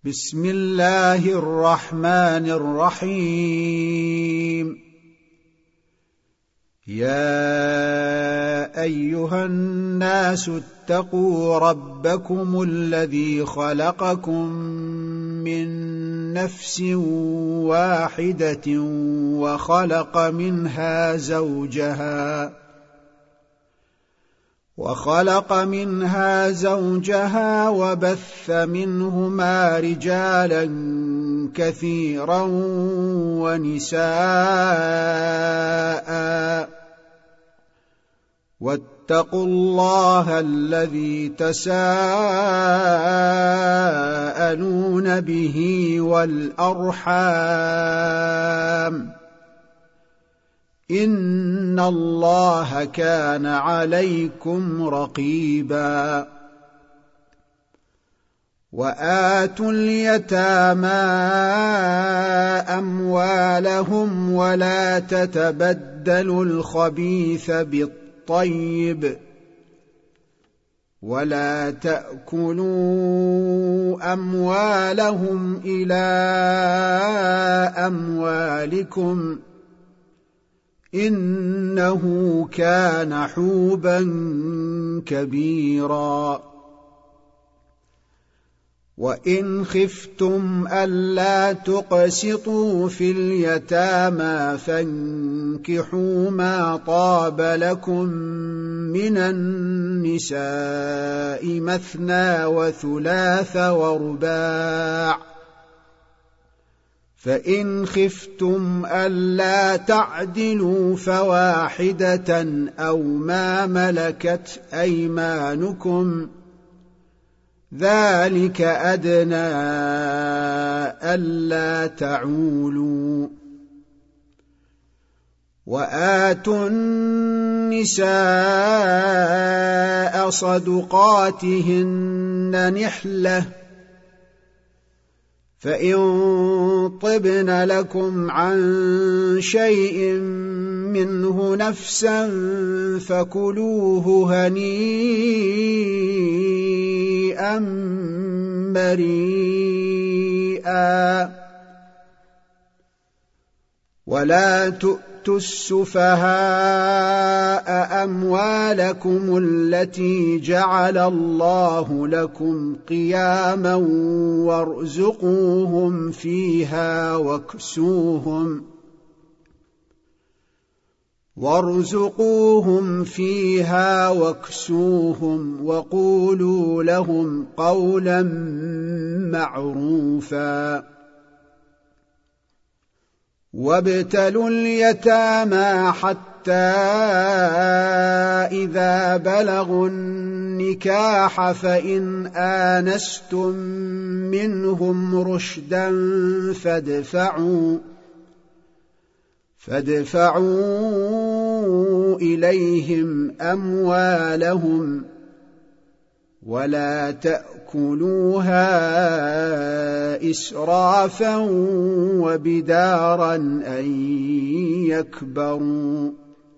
بسم الله الرحمن الرحيم. يا أيها الناس اتقوا ربكم الذي خلقكم من نفس واحدة وخلق منها زوجها وبث منهما رجالا كثيرا ونساء، واتقوا الله الذي تساءلون به والأرحام، إن الله كان عليكم رقيبا. وآتوا اليتامى أموالهم ولا تتبدلوا الخبيث بالطيب، ولا تأكلوا أموالهم إلى أموالكم، إنه كان حوبا كبيرا. وإن خفتم ألا تقسطوا في اليتامى فانكحوا ما طاب لكم من النساء مثنى وثلاث ورباع، فإن خفتم ألا تعدلوا فواحدة أو ما ملكت أيمانكم، ذلك أدنى ألا تعولوا. وآتوا النساء صدقاتهن نحلة، فإن طبن لكم عن شيء منه نفسا فكلوه هنيئا مريئا. ولا تؤتوا السفهاء أموالكم التي جعل الله لكم قياما وارزقوهم فيها واكسوهم وقولوا لهم قولا معروفا. وابتلوا اليتامى حتى إذا بلغوا النكاح فإن آنستم منهم رشدا فادفعوا إليهم أموالهم، ولا تأكلوها إسرافا وبدارا أن يكبروا.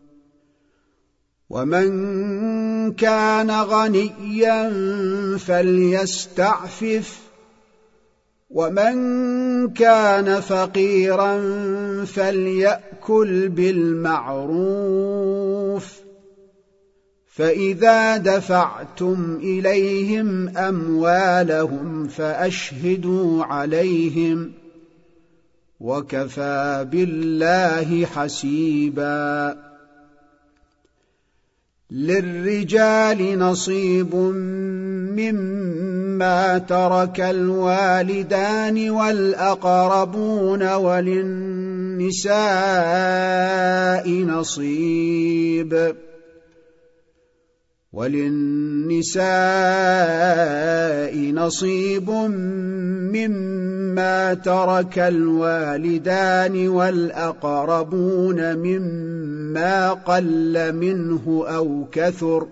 ومن كان غنيا فليستعفف، ومن كان فقيرا فليأكل بالمعروف. فإذا دفعتم إليهم أموالهم فأشهدوا عليهم، وكفى بالله حسيبا. للرجال نصيب مما ترك الوالدان والأقربون، وللنساء نصيب مما ترك الوالدان والأقربون مما قل منه أو كثر،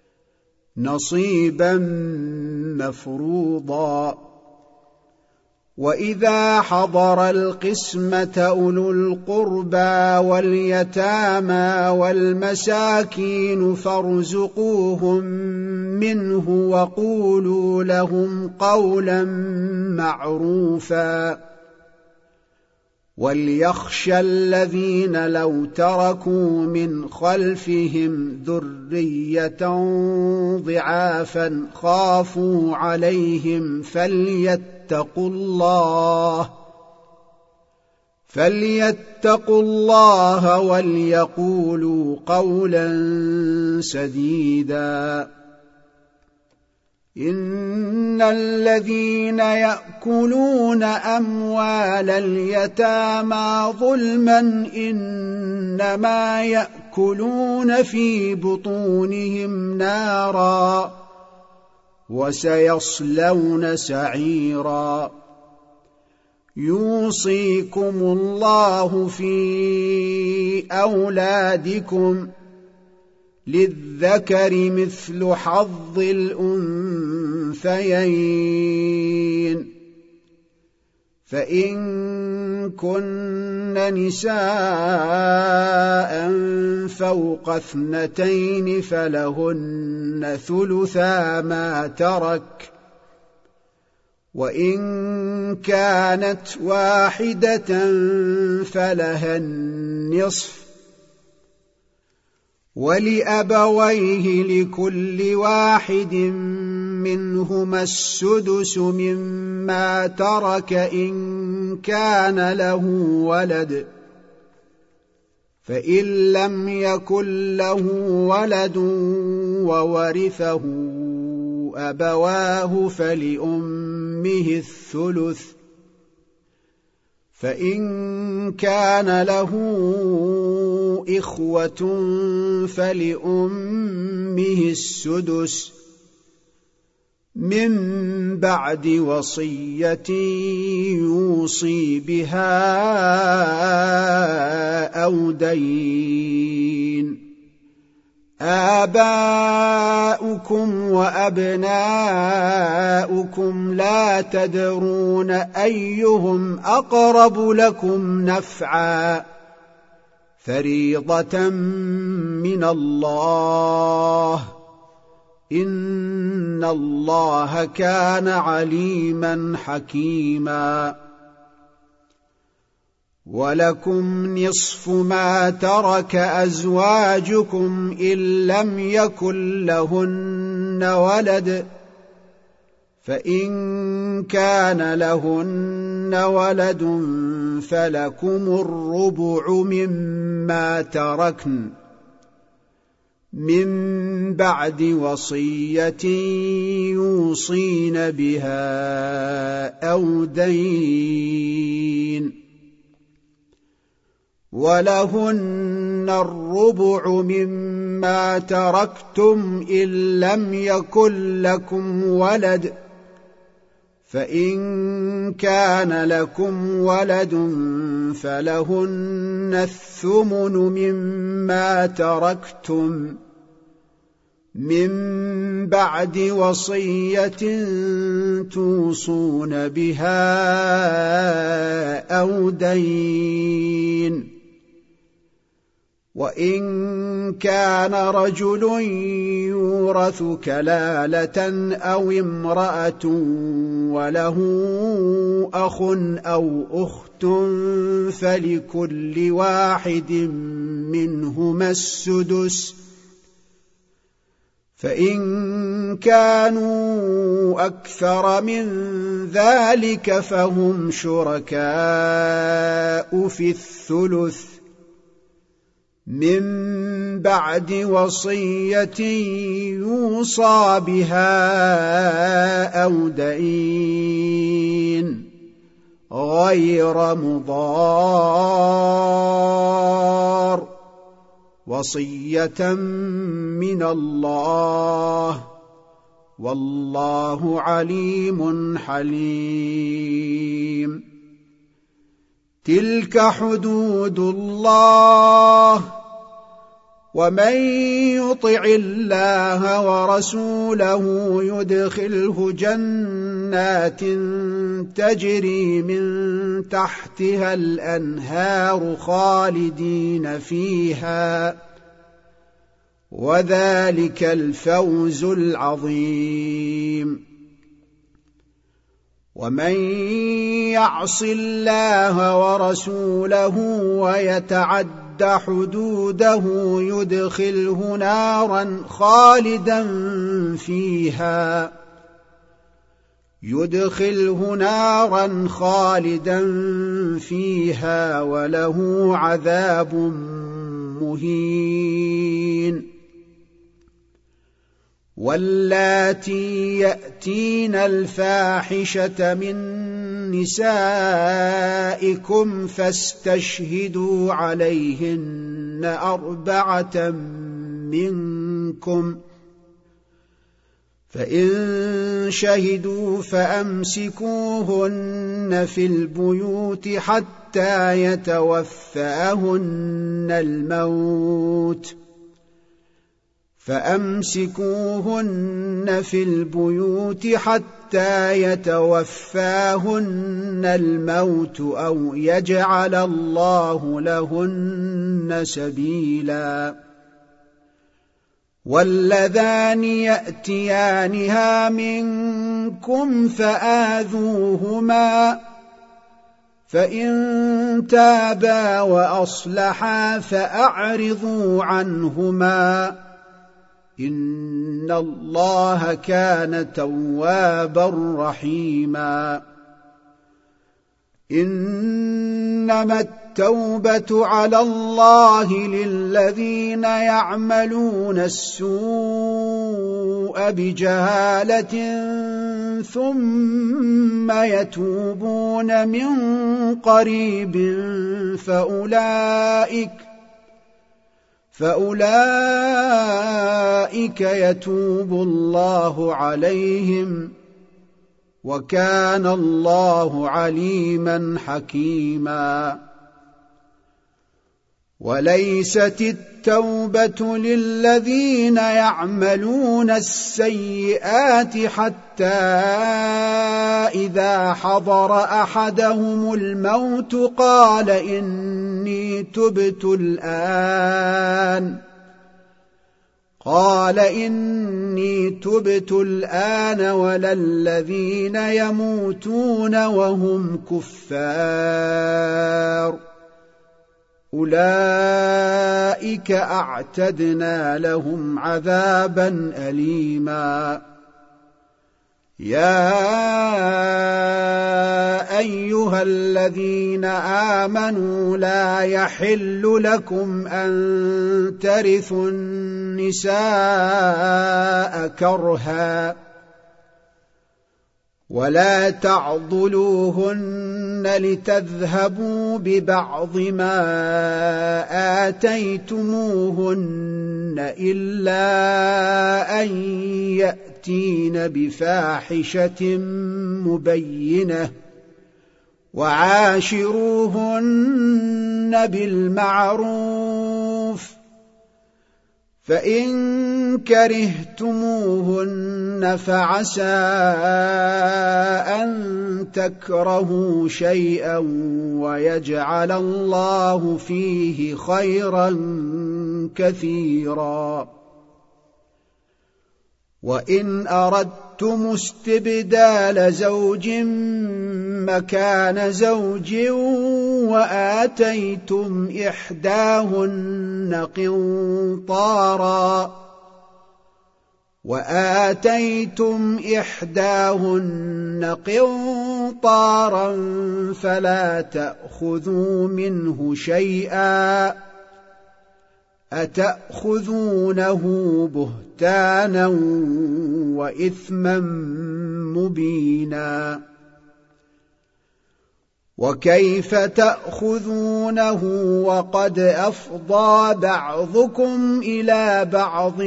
نصيبا مفروضا. وإذا حضر القسمة أولو القربى واليتامى والمساكين فارزقوهم منه وقولوا لهم قولا معروفا وليخشى الذين لو تركوا من خلفهم ذرية ضعافا خافوا عليهم فليتقوا الله وليقولوا قولا سديدا إن الذين يأكلون أموال اليتامى ظلما إنما يأكلون في بطونهم نارا وسيصلون سعيرا يوصيكم الله في أولادكم للذكر مثل حظ الأنثيين فإن كن نساء فوق 2 فلهن ثلثا ما ترك وإن كانت واحدة فلها النصف ولأبويه لكل واحد منهما السدس مما ترك إن كان له ولد فإن لم يكن له ولد وورثه أبواه فلأمه الثلث فإن كان له إخوة فلأمه السدس من بعد وصية يوصي بها أو دين آباؤكم وأبناؤكم لا تدرون أيهم أقرب لكم نفعا فريضة من الله إن الله كان عليما حكيما ولكم نصف ما ترك أزواجكم إن لم يكن لهن ولد فإن كان لهن ولد فلكم الربع مما تركن من بعد وصية يوصين بها أو دين ولهن الربع مما تركتم إن لم يكن لكم ولد فإن كان لكم ولد فلهن الثمن مما تركتم من بعد وصية توصون بها أو دين وإن كان رجل يورث كلالة أو امرأة وله أخ أو أخت فلكل واحد منهما السدس فإن كانوا أكثر من ذلك فهم شركاء في الثلث من بعد وصية يوصى بها أو دين غير مضار وصية من الله والله عليم حليم تلك حدود الله ومن يطع الله ورسوله يدخله جنات تجري من تحتها الأنهار خالدين فيها، وذلك الفوز العظيم. ومن يعص الله ورسوله ويتعد حدوده يدخله نارا خالدا فيها وله عذاب مهين. واللاتي يأتين الفاحشة من نسائكم فاستشهدوا عليهن 4 منكم، فإن شهدوا فأمسكوهن في البيوت حتى يتوفاهن الموت أو يجعل الله لهن سبيلا. واللذان يأتيانها منكم فآذوهما، فإن تابا وأصلحا فأعرضوا عنهما، إن الله كان توابا رحيما. إنما التوبة على الله للذين يعملون السوء بجهالة ثم يتوبون من قريب فأولئك يتوب الله عليهم، وكان الله عليما حكيما. وليست التوبة للذين يعملون السيئات حتى إذا حضر أحدهم الموت قال إني تبت الآن ولا الذين يموتون وهم كفار، أولئك أعتدنا لهم عذابا أليما. يا أيها الذين آمنوا لا يحل لكم أن ترثوا النساء كرها، ولا تعضلوهن لتذهبوا ببعض ما آتيتموهن إلا أن يأتين بفاحشة مبينة، وعاشروهن بالمعروف، فإن كرهتموهن فعسى أن تكرهوا شيئا ويجعل الله فيه خيرا كثيرا. وإن أردتم استبدال زوج مكان زوج وآتيتم إحداهن قنطارا فلا تأخذوا منه شيئا، أتأخذونه بهتانا وإثما مبينا؟ وكيف تأخذونه وقد أفضى بعضكم إلى بعض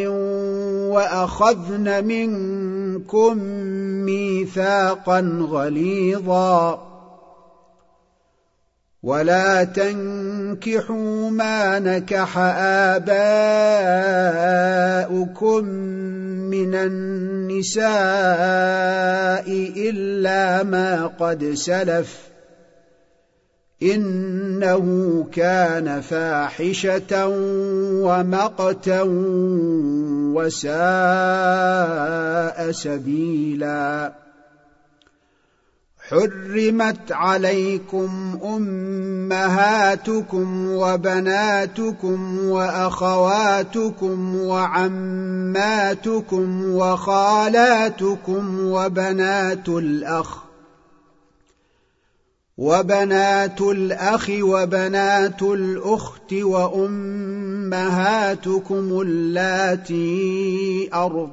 وأخذن منكم ميثاقا غليظا؟ ولا تنكحوا ما نكح آباؤكم من النساء إلا ما قد سلف إنه كان فاحشة ومقتا وساء سبيلا. حرمت عليكم أمهاتكم وبناتكم وأخواتكم وعماتكم وخالاتكم وبنات الأخ وبنات الأخت وأمهاتكم اللاتي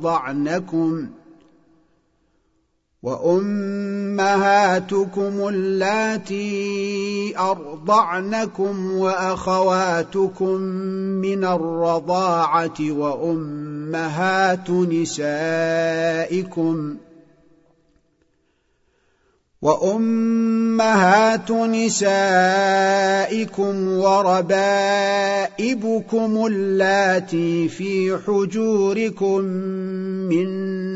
أرضعنكم وأخواتكم من الرضاعة وأمهات نسائكم وربائبكم اللاتي في حجوركم من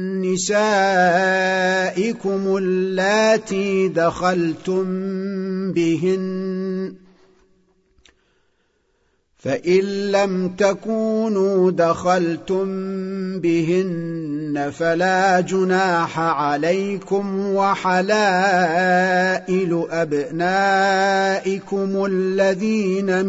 نسائكم اللاتي دخلتم بهن، فإن لم تكونوا دخلتم بهن فلا جناح عليكم، وحلائل أبنائكم الذين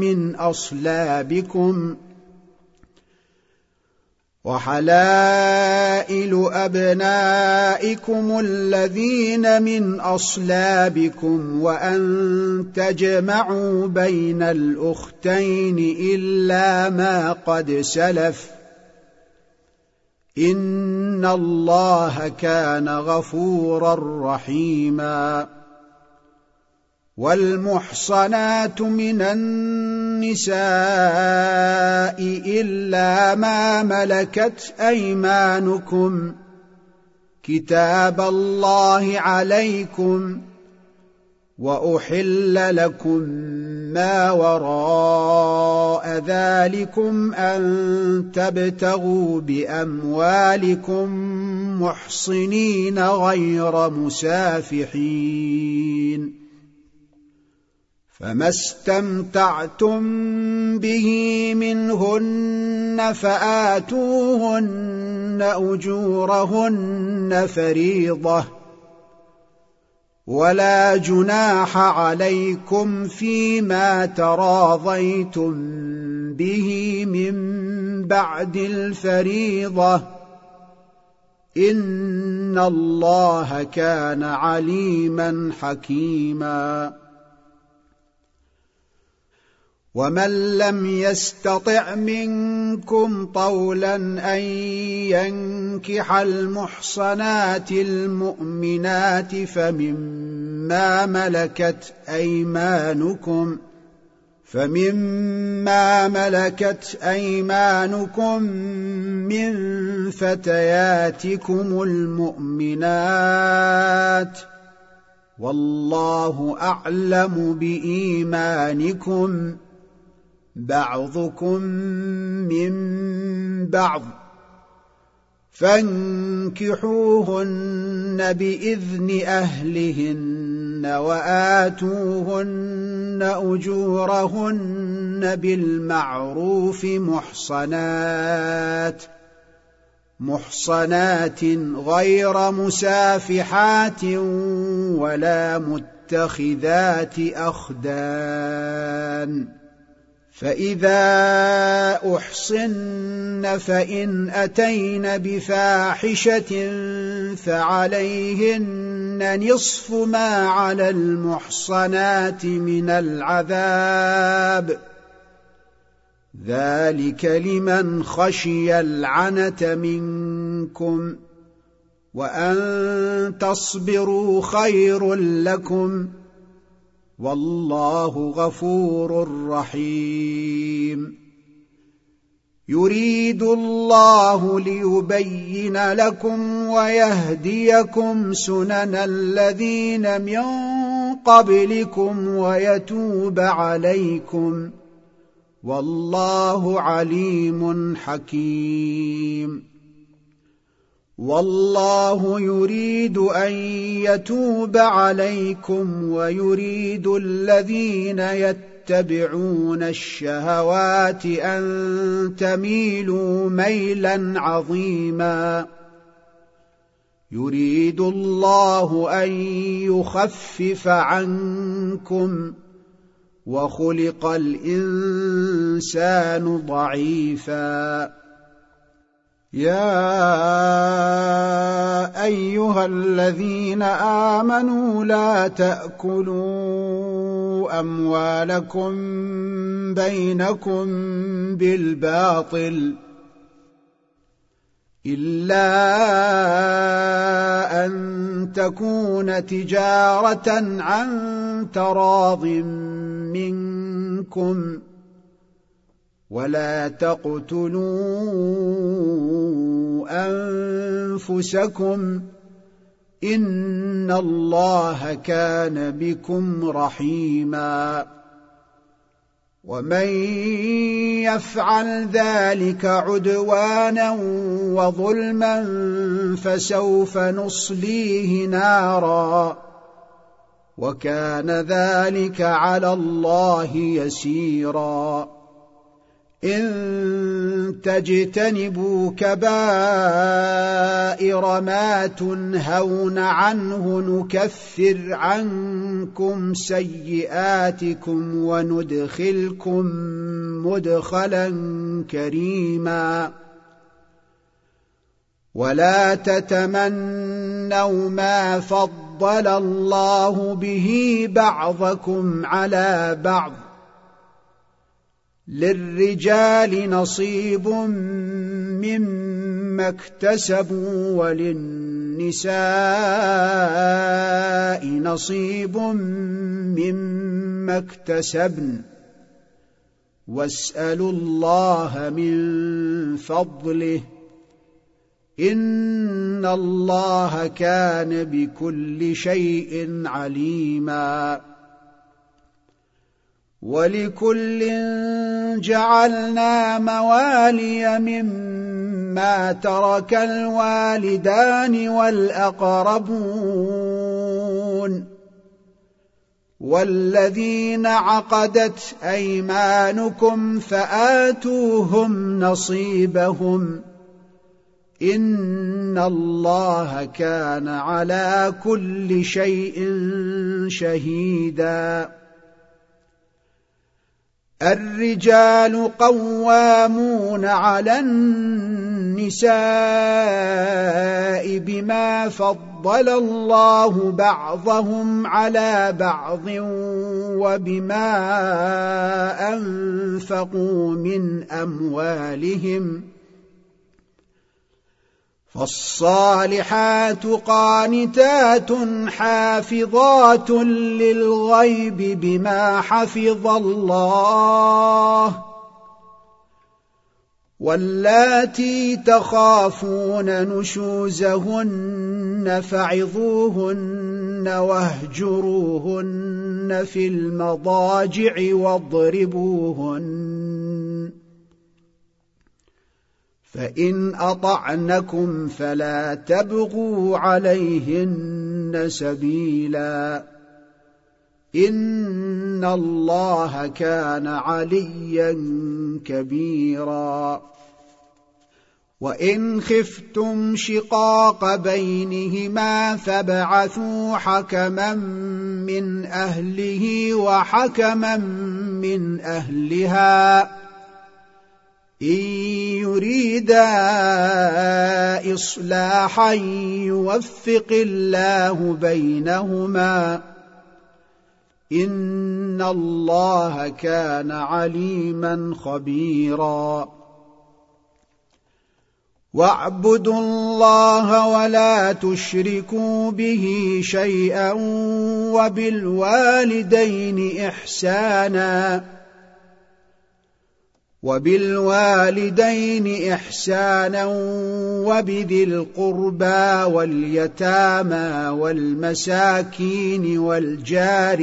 من أصلابكم وأن تجمعوا بين الأختين إلا ما قد سلف إن الله كان غفورا رحيما. والمحصنات من النساء إلا ما ملكت أيمانكم كتاب الله عليكم، وأحل لكم ما وراء ذلكم أن تبتغوا بأموالكم محصنين غير مسافحين، فما استمتعتم به منهن فآتوهن أجورهن فريضة، ولا جناح عليكم فيما تراضيتم به من بعد الفريضة إن الله كان عليما حكيما. ومن لم يستطع منكم طولا أن ينكح المحصنات المؤمنات فمما ملكت أيمانكم من فتياتكم المؤمنات، والله أعلم بإيمانكم، بعضكم من بعض، فانكحوهن بإذن أهلهن وآتوهن أجورهن بالمعروف محصنات غير مسافحات ولا متخذات أخدان. فإذا أحصن فإن أتين بفاحشة فعليهن نصف ما على المحصنات من العذاب، ذلك لمن خشي العنة منكم، وأن تصبروا خير لكم، والله غفور رحيم. يريد الله ليبين لكم ويهديكم سنن الذين من قبلكم ويتوب عليكم والله عليم حكيم والله يريد أن يتوب عليكم ويريد الذين يتبعون الشهوات أن تميلوا ميلا عظيما يريد الله أن يخفف عنكم وخلق الإنسان ضعيفا يا أيها الذين آمنوا لا تأكلوا أموالكم بينكم بالباطل إلا أن تكون تجارة عن تراض منكم ولا تقتلوا أنفسكم إن الله كان بكم رحيما ومن يفعل ذلك عدوانا وظلما فسوف نصليه نارا وكان ذلك على الله يسيرا إن تجتنبوا كبائر ما تنهون عنه نكفر عنكم سيئاتكم وندخلكم مدخلا كريما ولا تتمنوا ما فضل الله به بعضكم على بعض للرجال نصيب مما اكتسبوا وللنساء نصيب مما اكتسبن واسألوا الله من فضله إن الله كان بكل شيء عليما ولكل جعلنا موالي مما ترك الوالدان والأقربون والذين عقدت أيمانكم فآتوهم نصيبهم إن الله كان على كل شيء شهيدا الرجال قوامون على النساء بما فضل الله بعضهم على بعض وبما أنفقوا من أموالهم فالصالحات قانتات حافظات للغيب بما حفظ الله واللاتي تخافون نشوزهن فعظوهن واهجروهن في المضاجع واضربوهن فإن أطعنكم فلا تبغوا عليهن سبيلا إن الله كان عليا كبيرا وإن خفتم شقاق بينهما فابعثوا حكما من أهله وحكما من أهلها إن يريدا إصلاحا يوفق الله بينهما إن الله كان عليما خبيرا واعبدوا الله ولا تشركوا به شيئا وبالوالدين إحسانا وبالوالدين إحسانا وبذي القربى واليتامى والمساكين والجار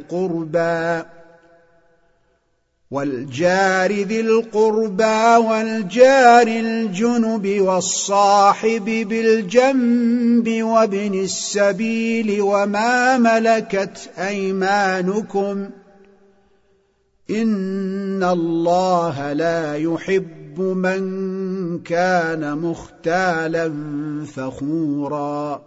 ذي القربى والجار الجنب والصاحب بالجنب وابن السبيل وما ملكت أيمانكم إن الله لا يحب من كان مختالا فخورا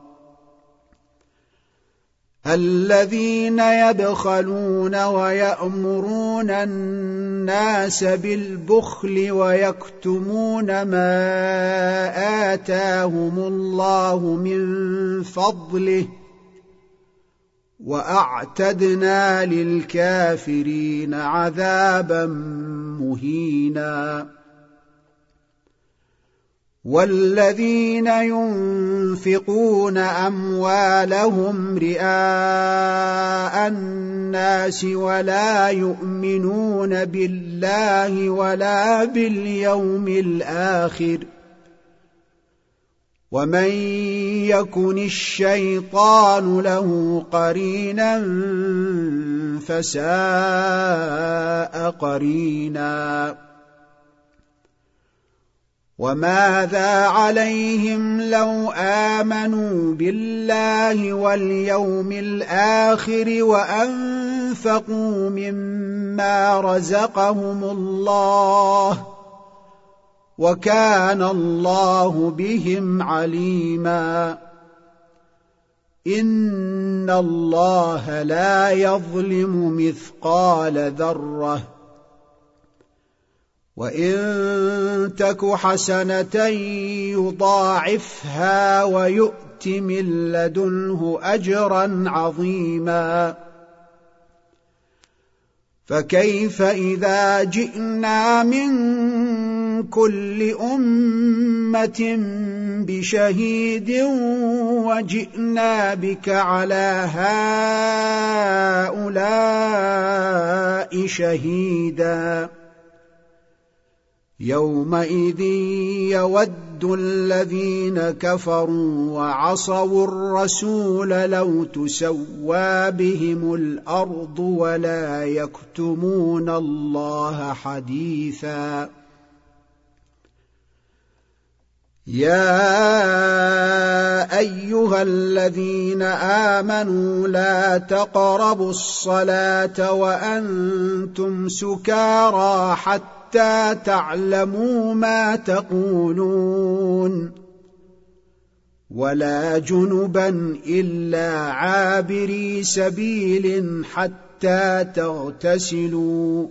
الذين يبخلون ويأمرون الناس بالبخل ويكتمون ما آتاهم الله من فضله وأعتدنا للكافرين عذابا مهينا والذين ينفقون أموالهم رئاء الناس ولا يؤمنون بالله ولا باليوم الآخر ومن يكن الشيطان له قرينا فساء قرينا وماذا عليهم لو آمنوا بالله واليوم الآخر وأنفقوا مما رزقهم الله وكان الله بهم عليما إن الله لا يظلم مثقال ذرة وإن تك حسنة يضاعفها ويؤت من لدنه أجرا عظيما فكيف إذا جئنا من كل أمة بشهيد وجئنا بك على هؤلاء شهيدا يومئذ يود الذين كفروا وعصوا الرسول لو تسوى بهم الأرض ولا يكتمون الله حديثا يا أيها الذين آمنوا لا تقربوا الصلاة وأنتم سكارى حتى تعلموا ما تقولون ولا جنبا إلا عابري سبيل حتى تغتسلوا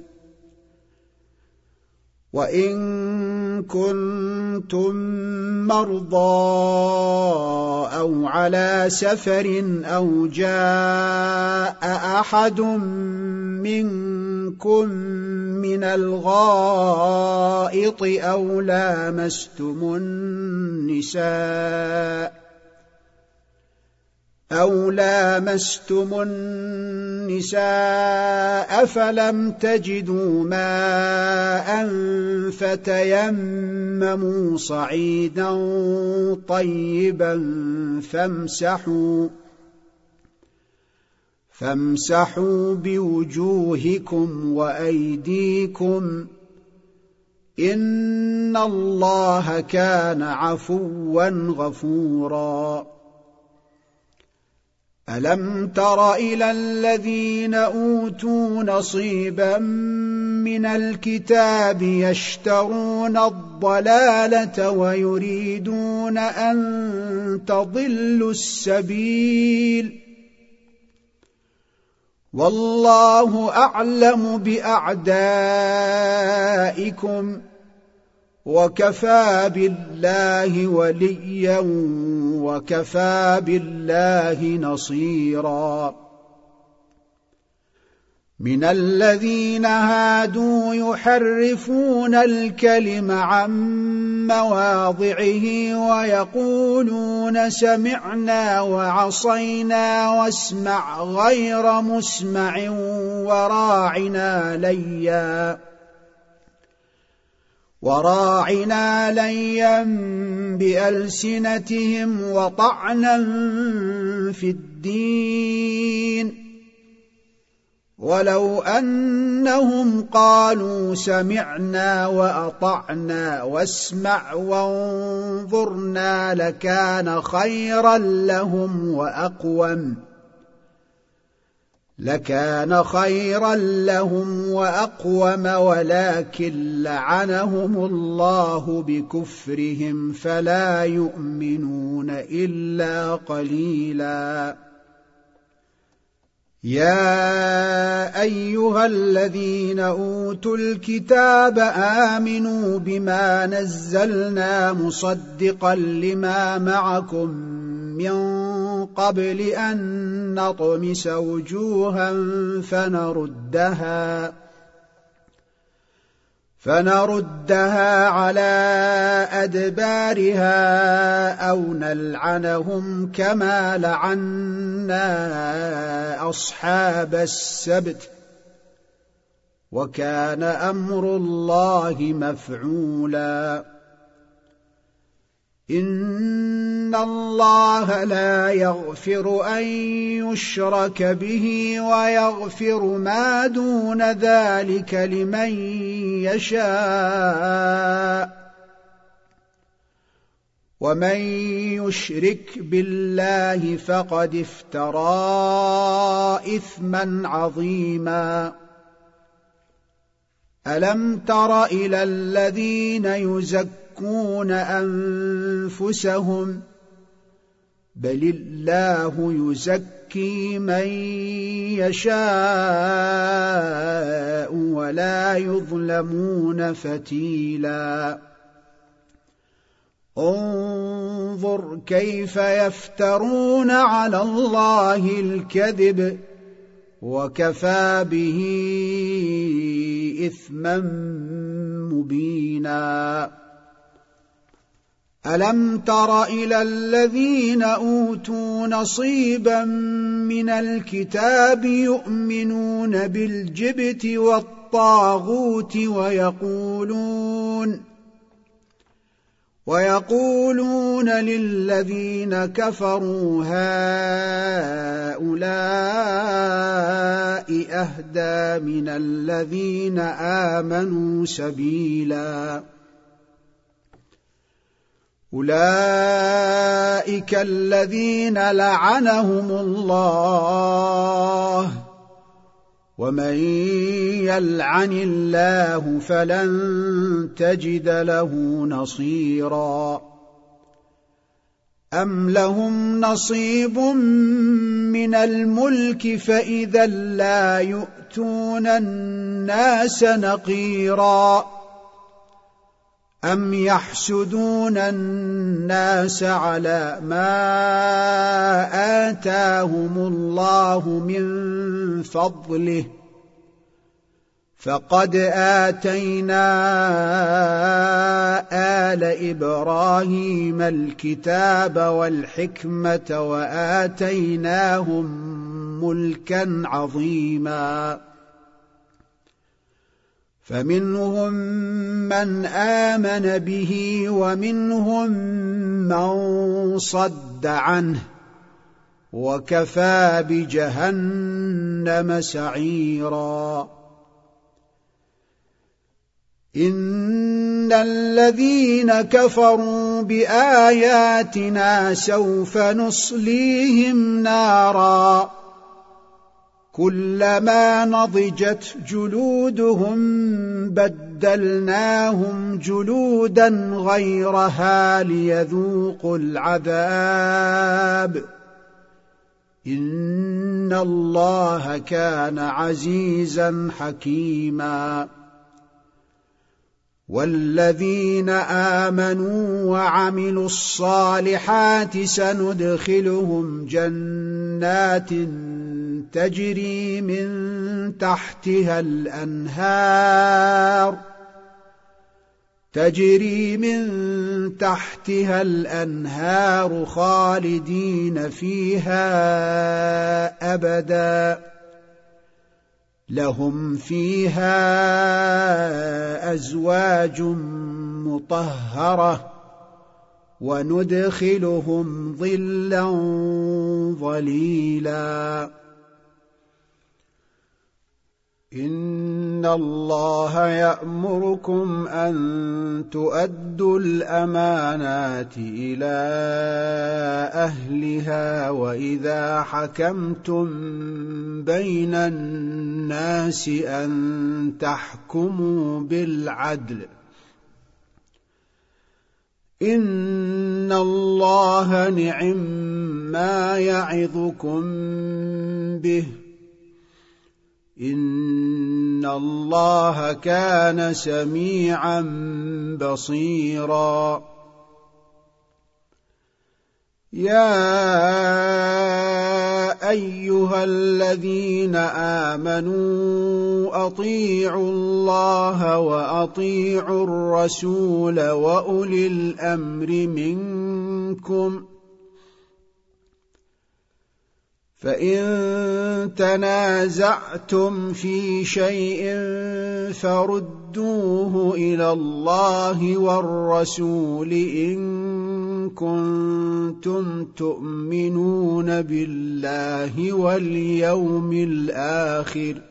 وإن كنتم مرضى أو على سفر أو جاء أحد منكم من الغائط أو لامستم النساء فلم تجدوا ماء فتيمموا صعيدا طيبا فامسحوا بوجوهكم وأيديكم إن الله كان عفوا غفورا ألم تر إلى الذين أوتوا نصيبا من الكتاب يشترون الضلالة ويريدون أن تضلوا السبيل والله أعلم بأعدائكم وكفى بالله وليا وكفى بالله نصيرا من الذين هادوا يحرفون الكلم عن مواضعه ويقولون سمعنا وعصينا واسمع غير مسمع وراعنا ليا وراعنا ليا بألسنتهم وطعنا في الدين ولو أنهم قالوا سمعنا وأطعنا واسمع وانظرنا لكان خيرا لهم وأقوم ولكن لعنهم الله بكفرهم فلا يؤمنون إلا قليلا. يا أيها الذين أوتوا الكتاب آمنوا بما نزلنا مصدقا لما معكم من قبل أن نطمس وجوها فنردها على أدبارها أو نلعنهم كما لعنا أصحاب السبت وكان أمر الله مفعولا. إن الله لا يغفر أن يشرك به ويغفر ما دون ذلك لمن يشاء ومن يشرك بالله فقد افترى إثما عظيما. ألم تر إلى الذين يزكون أنفسهم بل الله يزكي من يشاء ولا يظلمون فتيلا. انظر كيف يفترون على الله الكذب وكفى به إثما مبينا. ألم تر إلى الذين أوتوا نصيبا من الكتاب يؤمنون بالجبت والطاغوت ويقولون للذين كفروا هؤلاء أهدى من الذين آمنوا سبيلا. أولئك الذين لعنهم الله ومن يلعن الله فلن تجد له نصيرا. أم لهم نصيب من الملك فإذا لا يؤتون الناس نقيرا. أم يحسدون الناس على ما آتاهم الله من فضله فقد آتينا آل إبراهيم الكتاب والحكمة وآتيناهم ملكا عظيما. فمنهم من آمن به ومنهم من صد عنه وكفى بجهنم سعيرا. إن الذين كفروا بآياتنا سوف نصليهم نارا كلما نضجت جلودهم بدلناهم جلودا غيرها ليذوقوا العذاب إن الله كان عزيزا حكيما. والذين آمنوا وعملوا الصالحات سندخلهم جنات تجري من تحتها الأنهار خالدين فيها أبدا لهم فيها أزواج مطهرة وندخلهم ظلا ظليلا إن الله يأمركم أن تؤدوا الأمانات إلى أهلها وإذا حكمتم بين الناس أن تحكموا بالعدل إن الله نعم ما يعظكم به إن الله كان سميعا بصيرا يا أيها الذين آمنوا أطيعوا الله وأطيعوا الرسول وأولي الأمر منكم فإن تنازعتم في شيء فردوه إلى الله والرسول إن كنتم تؤمنون بالله واليوم الآخر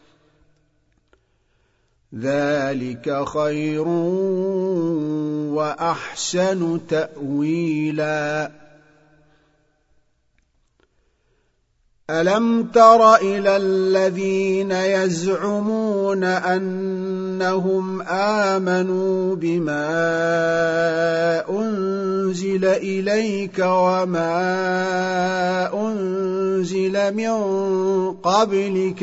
ذلك خير وأحسن تأويلا ألم تر إلى الذين يزعمون أنهم آمنوا بما أنزل إليك وما أنزل من قبلك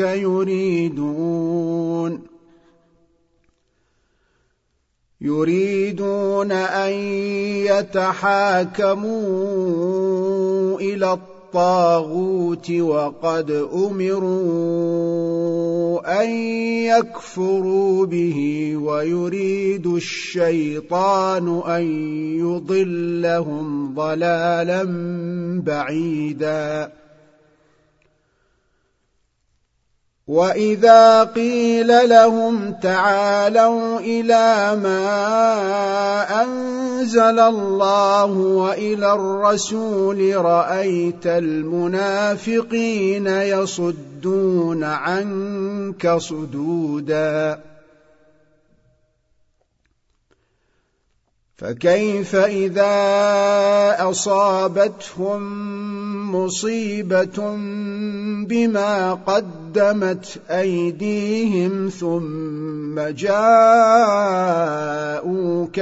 يريدون أن يتحاكموا إلى الطاغوت وقد أمروا أن يكفروا به ويريد الشيطان أن يضلهم ضلالا بعيدا وإذا قيل لهم تعالوا إلى ما أنزل الله وإلى الرسول رأيت المنافقين يصدون عنك صدودا فكيف إذا أصابتهم مصيبة بما قدمت أيديهم ثم جاءوك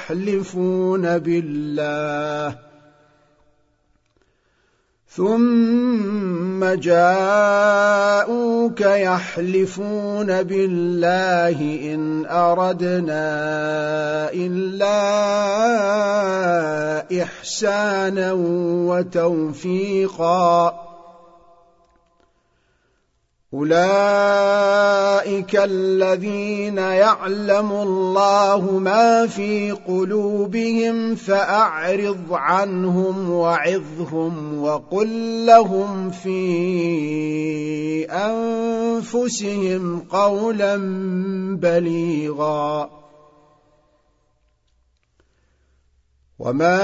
يحلفون بالله إن أردنا إلا إحسانا وتوفيقا أولئك الذين يعلم الله ما في قلوبهم فأعرض عنهم وعظهم وقل لهم في أنفسهم قولا بليغا وما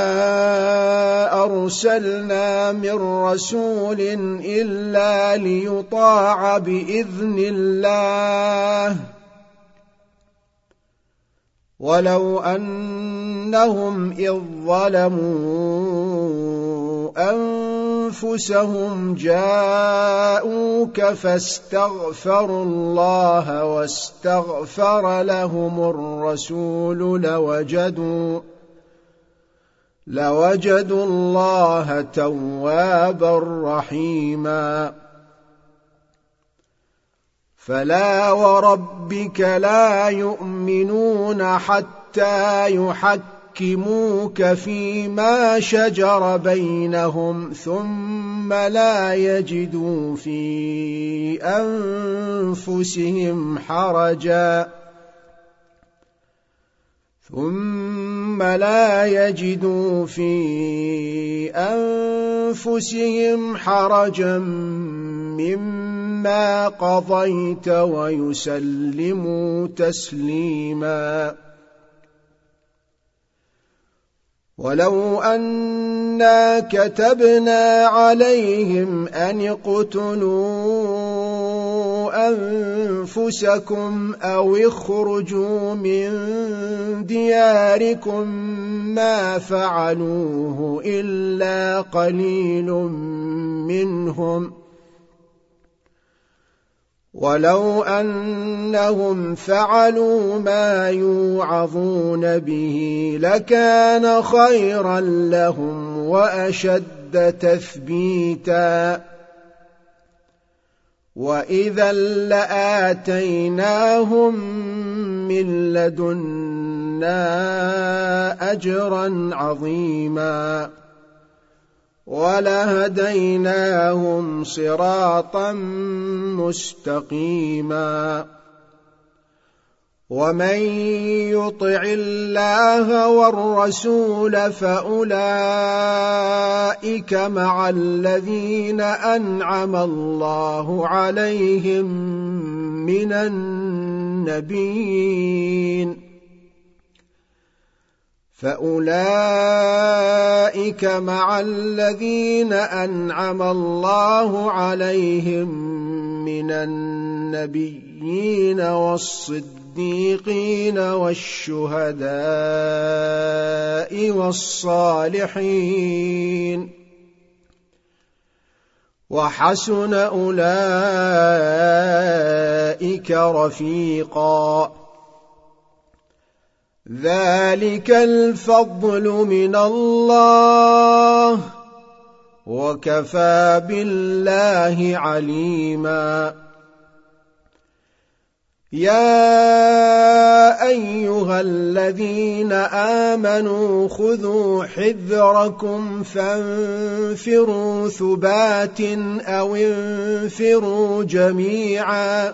أرسلنا من رسول إلا ليطاع بإذن الله ولو أنهم إذ ظلموا أنفسهم جاءوك فاستغفروا الله واستغفر لهم الرسول لوجدوا الله توابا رحيما فلا وربك لا يؤمنون حتى يحكموك فيما شجر بينهم ثم لا يجدوا في أنفسهم حرجا مما قضيت ويسلموا تسليما ولو أنا كتبنا عليهم أن اقتلوا أنفسكم أو اخرجوا من دياركم ما فعلوه إلا قليل منهم ولو أنهم فعلوا ما يوعظون به لكان خيرا لهم وأشد تثبيتا وإذا لآتيناهم من لدنا أجرا عظيما ولهديناهم صراطا مستقيما ومن يطع الله والرسول فأولئك مع الذين أنعم الله عليهم من النبيين فأولئك مع الذين أنعم الله عليهم من النبيين والصديقين والشهداء والصالحين وحسن أولئك رفيقا ذلك الفضل من الله وكفى بالله عليما يا أيها الذين آمنوا خذوا حذركم فانفروا ثبات أو انفروا جميعا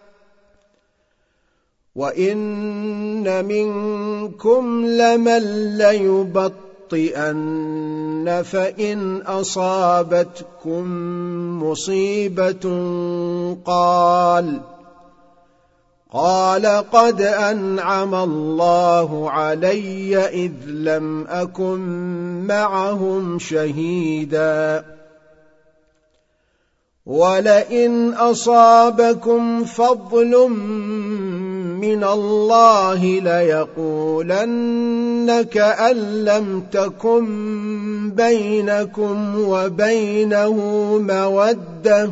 وإن منكم لمن ليبطئن فإن أصابتكم مصيبة قال قد أنعم الله علي إذ لم أكن معهم شهيدا ولئن أصابكم فضل من الله ليقولن كأن لم تكن بينكم وبينه مودة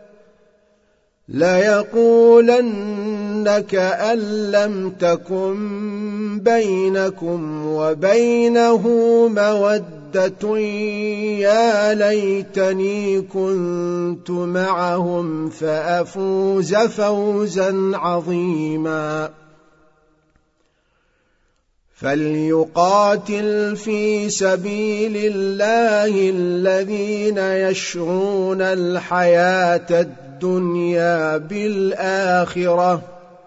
يا ليتني كنت معهم فأفوز فوزا عظيما فليقاتل في سبيل الله الذين يشرون الحياة الدنيا بالآخرة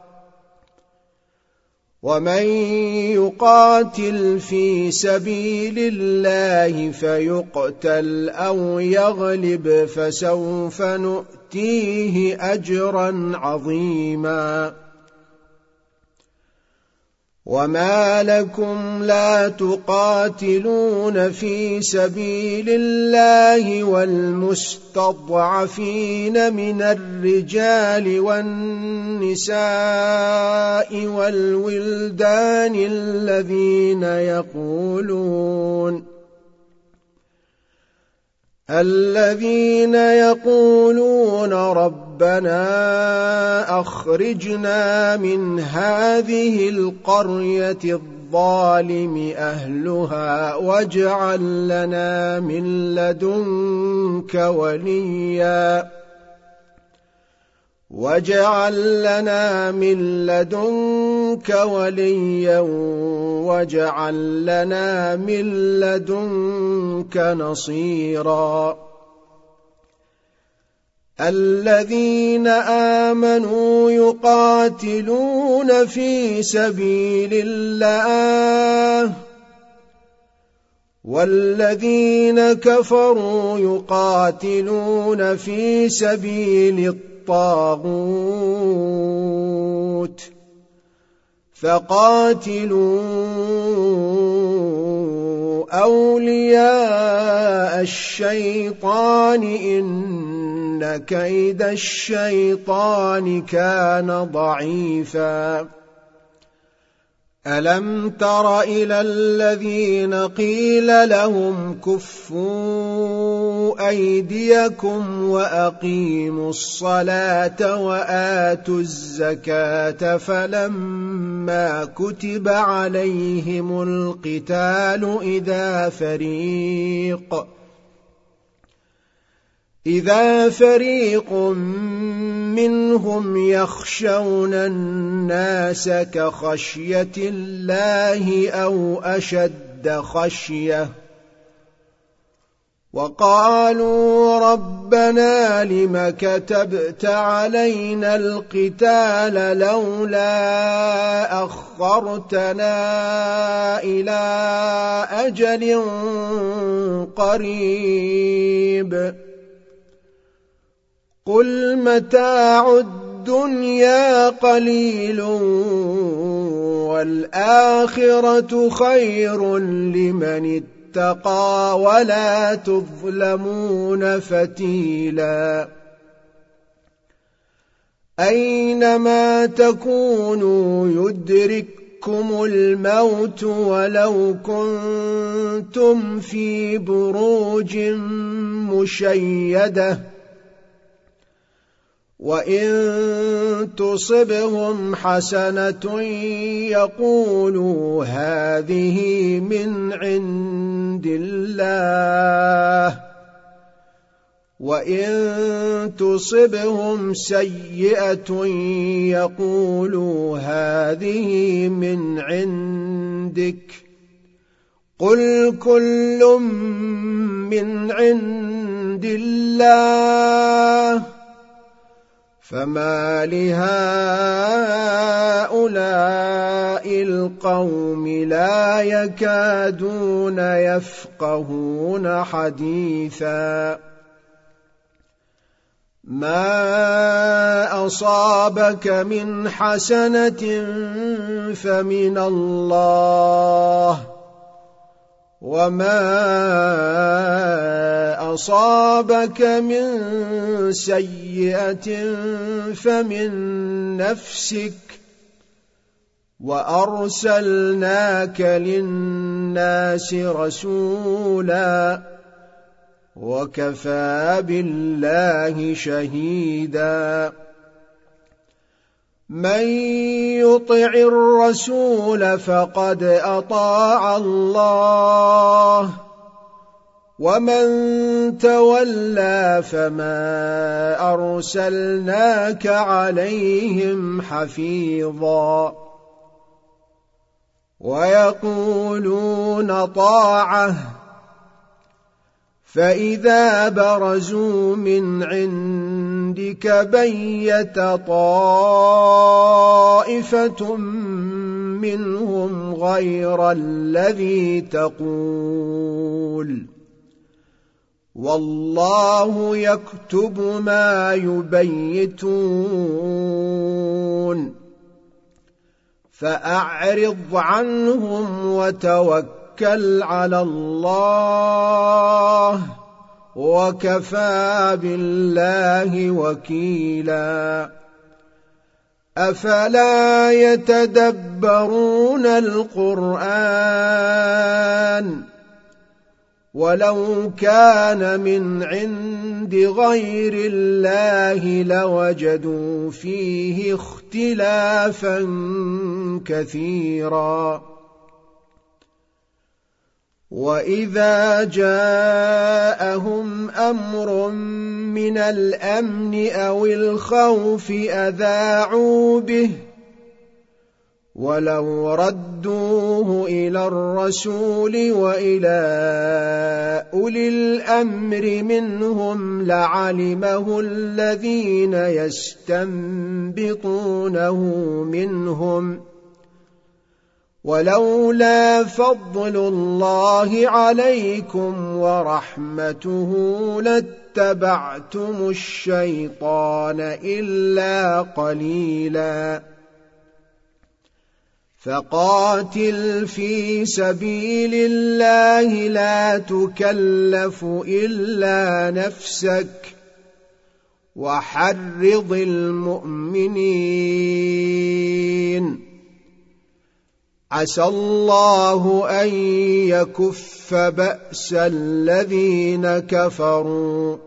ومن يقاتل في سبيل الله فيقتل أو يغلب فسوف نؤتيه أجرا عظيما وما لكم لا تقاتلون في سبيل الله والمستضعفين من الرجال والنساء والولدان الذين يقولون ربنا أخرجنا من هذه القرية الظالم أهلها واجعل لنا من لدنك وليا واجعل لنا من لدنك نصيرا الذين آمنوا يقاتلون في سبيل الله والذين كفروا يقاتلون في سبيل الطاغوت فقاتلوا أولياء الشيطان إن كيد الشيطان كان ضعيفا ألم تر إلى الذين قيل لهم كفوا أيديكم وأقيموا الصلاة وآتوا الزكاة فلما كتب عليهم القتال إذا فريق منهم يخشون الناس كخشية الله أو أشد خشية وقالوا ربنا لم كتبت علينا القتال لولا أخرتنا إلى أجل قريب قل متاع الدنيا قليل والآخرة خير لمن اتقى ولا تظلمون فتيلا أينما تكونوا يدرككم الموت ولو كنتم في بروج مشيدة وإن تصبهم حسنة يقولوا هذه من عند الله وإن تصبهم سيئة يقولوا هذه من عندك قل كل من عند الله فما لهؤلاء القوم لا يكادون يفقهون حديثا ما أصابك من حسنة فمن الله وما أصابك من سيئة فمن نفسك وأرسلناك للناس رسولا وكفى بالله شهيدا من يطع الرسول فقد أطاع الله ومن تولى فما أرسلناك عليهم حفيظا ويقولون طاعة فإذا برزوا من عندك بيت طائفة منهم غير الذي تقول والله يكتب ما يبيتون فأعرض عنهم وتوكل على الله وكفى بالله وكيلا أفلا يتدبرون القرآن ولو كان من عند غير الله لوجدوا فيه اختلافا كثيرا وإذا جاءهم أمر من الأمن أو الخوف أذاعوا به ولو ردوه إلى الرسول وإلى أولي الأمر منهم لعلمه الذين يستنبطونه منهم ولولا فضل الله عليكم ورحمته لاتبعتم الشيطان إلا قليلا فقاتل في سبيل الله لا تكلف إلا نفسك وحرض المؤمنين عسى الله أن يكف بأس الذين كفروا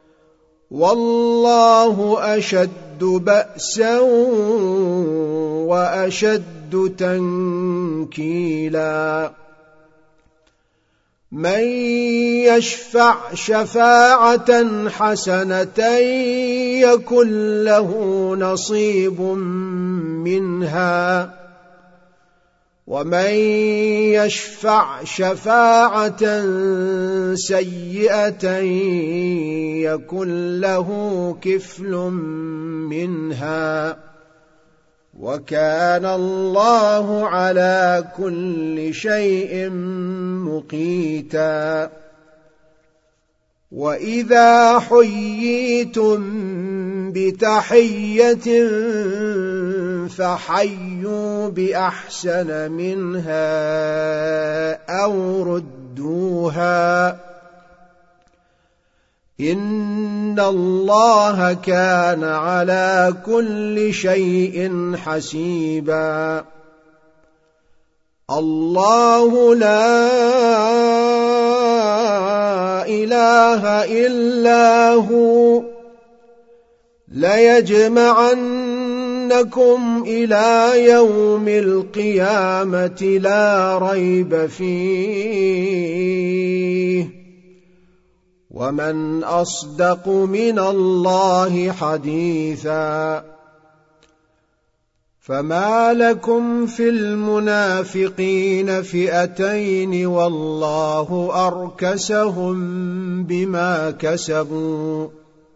والله أشد بأسا وأشد تنكيلا من يشفع شفاعة حسنة يكن له نصيب منها ومن يشفع شفاعة سيئة يكن له كفل منها وكان الله على كل شيء مقيتا وإذا حييتم بتحية فحيوا بأحسن منها أو ردوها إن الله كان على كل شيء حسيبا الله لا إله إلا هو ليجمعنكم إلى يوم القيامة لا ريب فيه ومن أصدق من الله حديثا فما لكم في المنافقين فئتين والله أركسهم بما كسبوا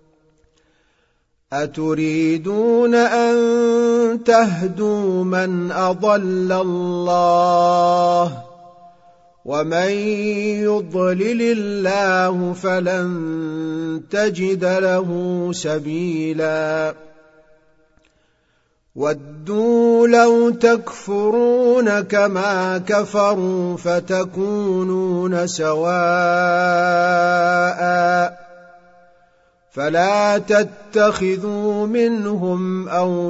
أتريدون أن تهدوا من أضل الله ومن يضلل الله فلن تجد له سبيلا ودوا لو تكفرون كما كفروا فتكونون سواء فلا تتخذوا منهم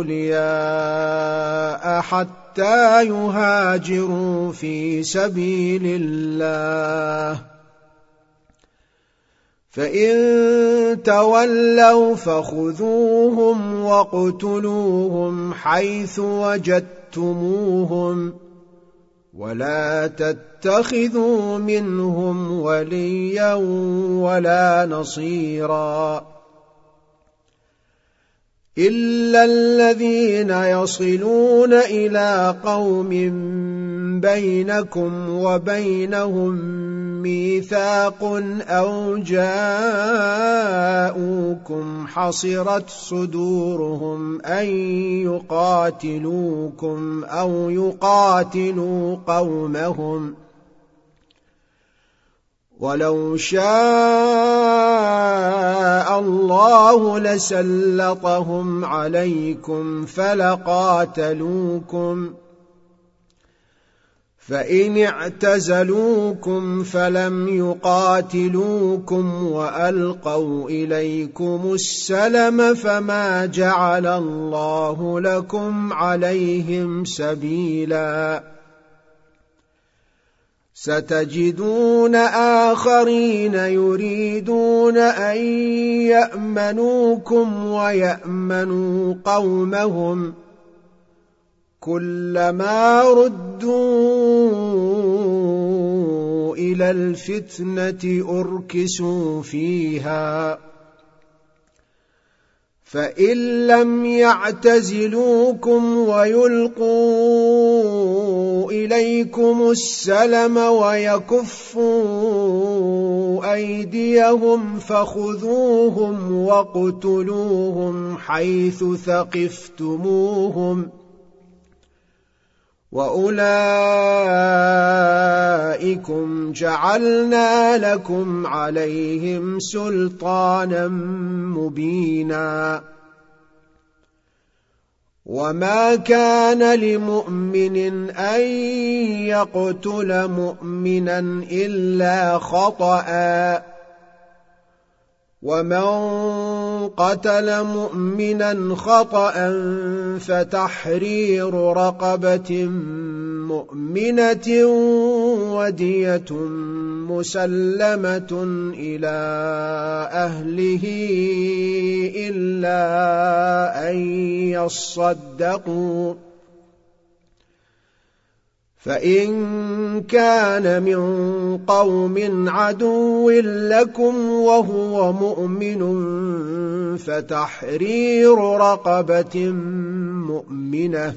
أولياء حتى يهاجروا في سبيل الله فإن تولوا فخذوهم واقتلوهم حيث وجدتموهم ولا تتخذوا منهم وليا ولا نصيرا إلا الذين يصلون إلى قوم بينكم وبينهم ميثاق أو جاءوكم حصرت صدورهم أن يقاتلوكم أو يقاتلوا قومهم ولو شاء الله لسلطهم عليكم فلقاتلوكم فإن اعتزلوكم فلم يقاتلوكم وألقوا إليكم السلم فما جعل الله لكم عليهم سبيلا ستجدون آخرين يريدون أن يأمنوكم ويأمنوا قومهم كلما ردوا إلى الفتنة أركسوا فيها فإن لم يعتزلوكم ويلقوا إليكم السلم ويكفوا أيديهم فخذوهم واقتلوهم حيث ثقفتموهم وأولئكم جعلنا لكم عليهم سلطانا مبينا وما كان لمؤمن أن يقتل مؤمنا إلا خطأ ومن قتل مؤمنا خطأ فتحرير رقبة مؤمنة ودية مسلمة إلى أهله إلا أن يصدقوا فإن كان من قوم عدو لكم وهو مؤمن فتحرير رقبة مؤمنة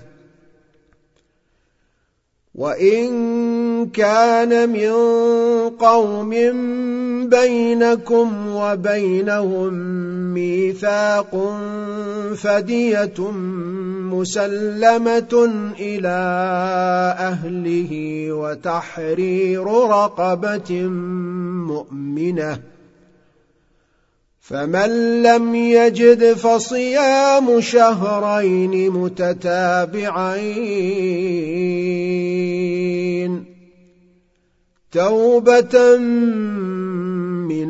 وإن كان من قوم بينكم وبينهم ميثاق فدية مسلمة إلى أهله وتحرير رقبة مؤمنة فمن لم يجد فصيام شهرين متتابعين توبة من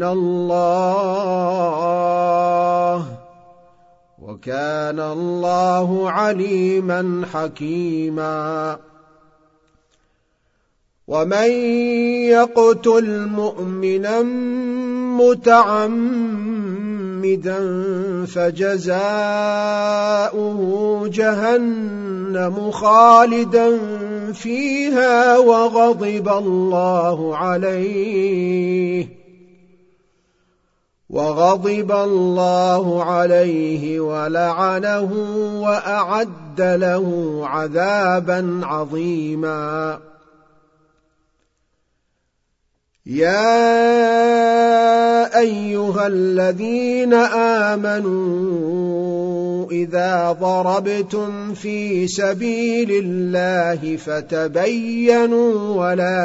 الله وكان الله عليما حكيما ومن يقتل مؤمنا متعمدا فجزاؤه جهنم خالدا فيها وغضب الله عليه ولعنه وأعد له عذابا عظيما يا أيها الذين آمنوا إذا ضربتم في سبيل الله فتبينوا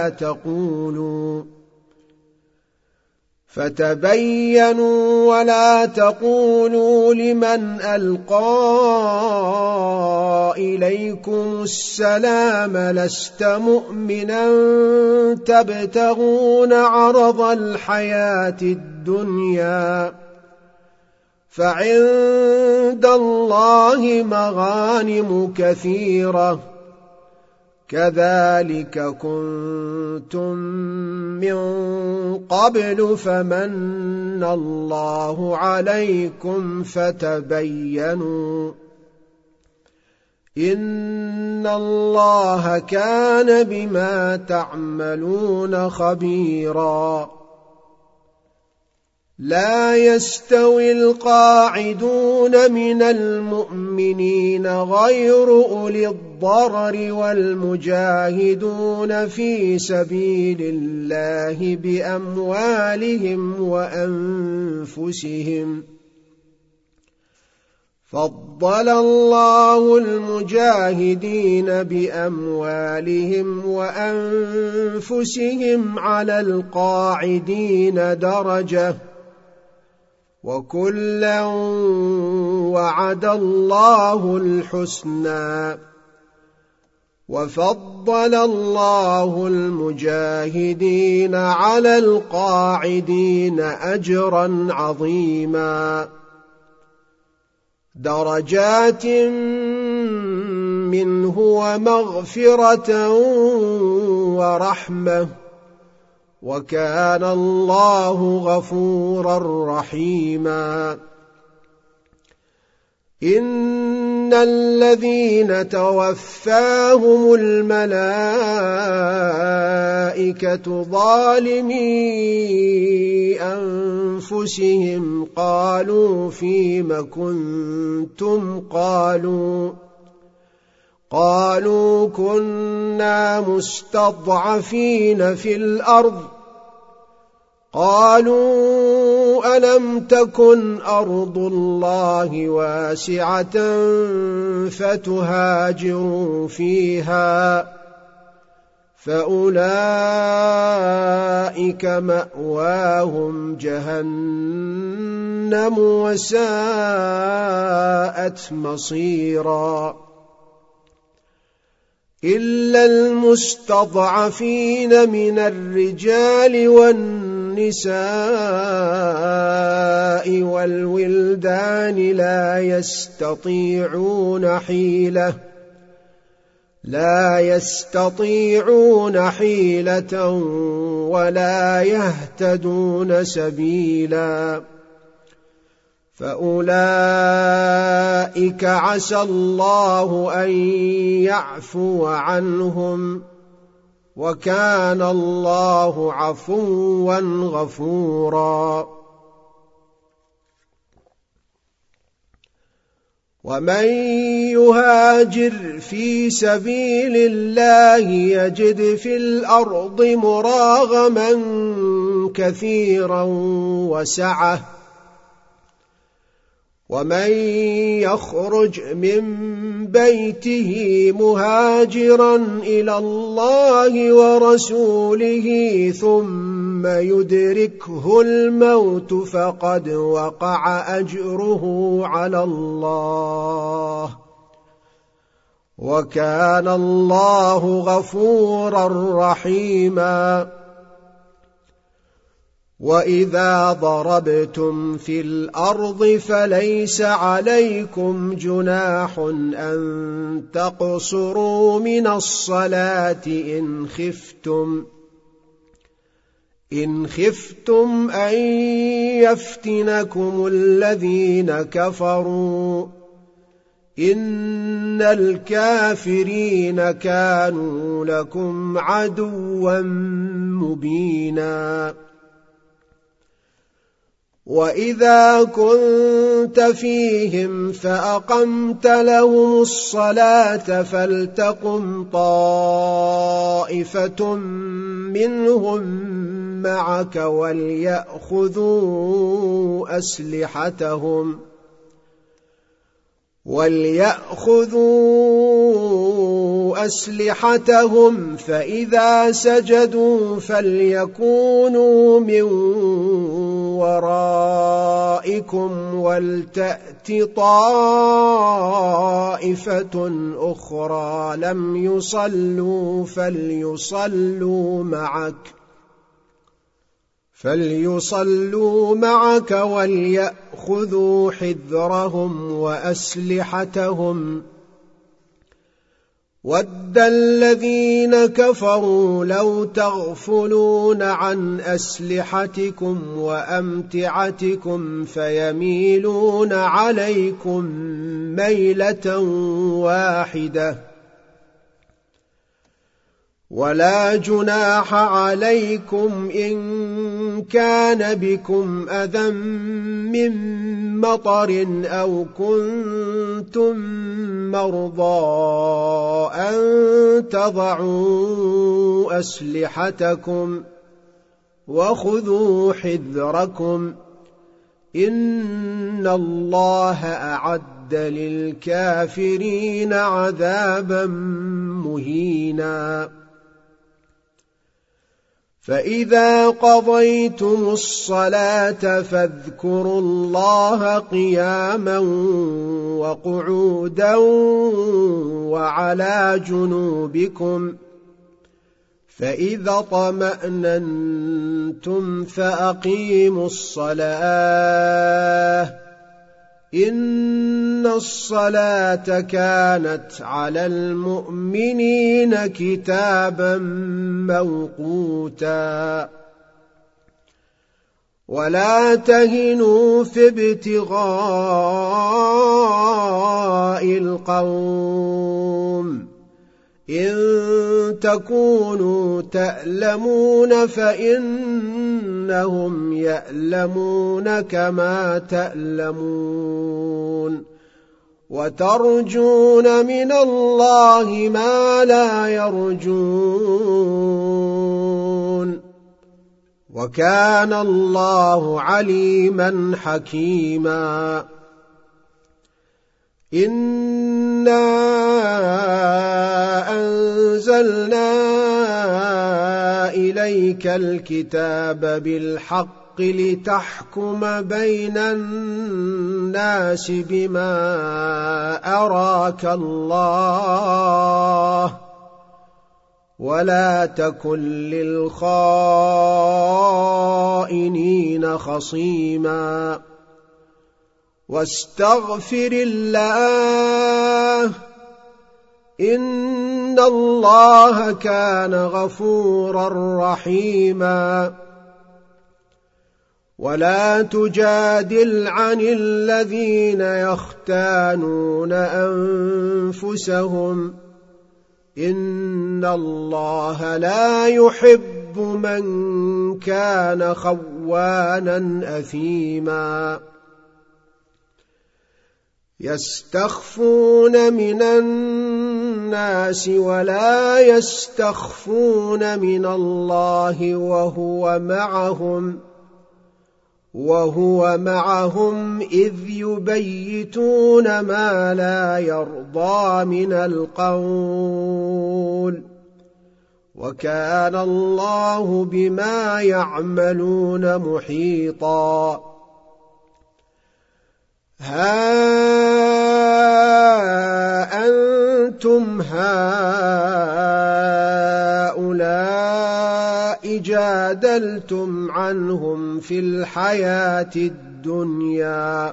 ولا تقولوا لمن ألقى إليكم السلام لست مؤمنا تبتغون عرض الحياة الدنيا فعند الله مغانم كثيرة كذلك كنتم من قبل فمن الله عليكم فتبينوا إن الله كان بما تعملون خبيرا لا يستوي القاعدون من المؤمنين غير أولي الضرر والمجاهدون في سبيل الله بأموالهم وأنفسهم فضل الله المجاهدين بأموالهم وأنفسهم على القاعدين درجة وكلا وعد الله الحسنى وفضل الله المجاهدين على القاعدين أجرا عظيما درجات منه ومغفرة ورحمة وكان الله غفورا رحيما إن الذين توفاهم الملائكة ظالمي أنفسهم قالوا فيم كنتم قالوا كنا مستضعفين في الأرض قالوا ألم تكن أرض الله واسعة فتهاجروا فيها فأولئك مأواهم جهنم وساءت مصيرا إلا المستضعفين من الرجال والنساء والولدان لا يستطيعون حيلة ولا يهتدون سبيلا فأولئك عسى الله أن يعفو عنهم وكان الله عفوا غفورا ومن يهاجر في سبيل الله يجد في الأرض مراغما كثيرا وسعة ومن يخرج من بيته مهاجرا إلى الله ورسوله ثم يدركه الموت فقد وقع أجره على الله وكان الله غفورا رحيما وإذا ضربتم في الأرض فليس عليكم جناح أن تقصروا من الصلاة إن خفتم أن يفتنكم الذين كفروا إن الكافرين كانوا لكم عدوا مبينا وإذا كنت فيهم فأقمت لهم الصلاة فلتقم طائفة منهم معك وليأخذوا أسلحتهم فإذا سجدوا فليكونوا من ورائكم ولتأت طائفة أخرى لم يصلوا فليصلوا معك وليأخذوا حذرهم وأسلحتهم ود الذين كفروا لو تغفلون عن أسلحتكم وأمتعتكم فيميلون عليكم ميلة واحدة ولا جناح عليكم إن كان بكم أذى من مطر أو كنتم مرضى أن تضعوا أسلحتكم وخذوا حذركم إن الله أعد للكافرين عذابا مهينا فإذا قضيتم الصلاة فاذكروا الله قياما وقعودا وعلى جنوبكم فإذا طمأننتم فأقيموا الصلاة إن الصلاة كانت على المؤمنين كتابا موقوتا ولا تهنوا في ابتغاء القوم إن تكونوا تألمون فإنهم يألمون كما تألمون وترجون من الله ما لا يرجون وكان الله عليما حكيما إنا أنزلنا إليك الكتاب بالحق لتحكم بين الناس بما أراك الله ولا تكن للخائنين خصيما واستغفر الله إن الله كان غفورا رحيما ولا تجادل عن الذين يختانون أنفسهم إن الله لا يحب من كان خوانا أثيما يستخفون من الناس ولا يستخفون من الله وهو معهم إذ يبيتون ما لا يرضى من القول وكان الله بما يعملون محيطا ها أنتم هؤلاء جادلتم عنهم في الحياة الدنيا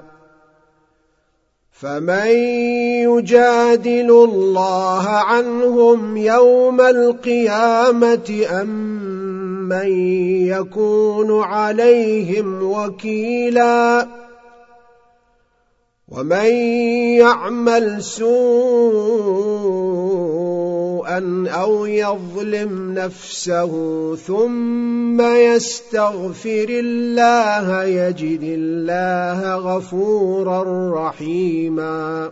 فمن يجادل الله عنهم يوم القيامة أم من يكون عليهم وكيلا ومن يعمل سوءا أو يظلم نفسه ثم يستغفر الله يجد الله غفورا رحيما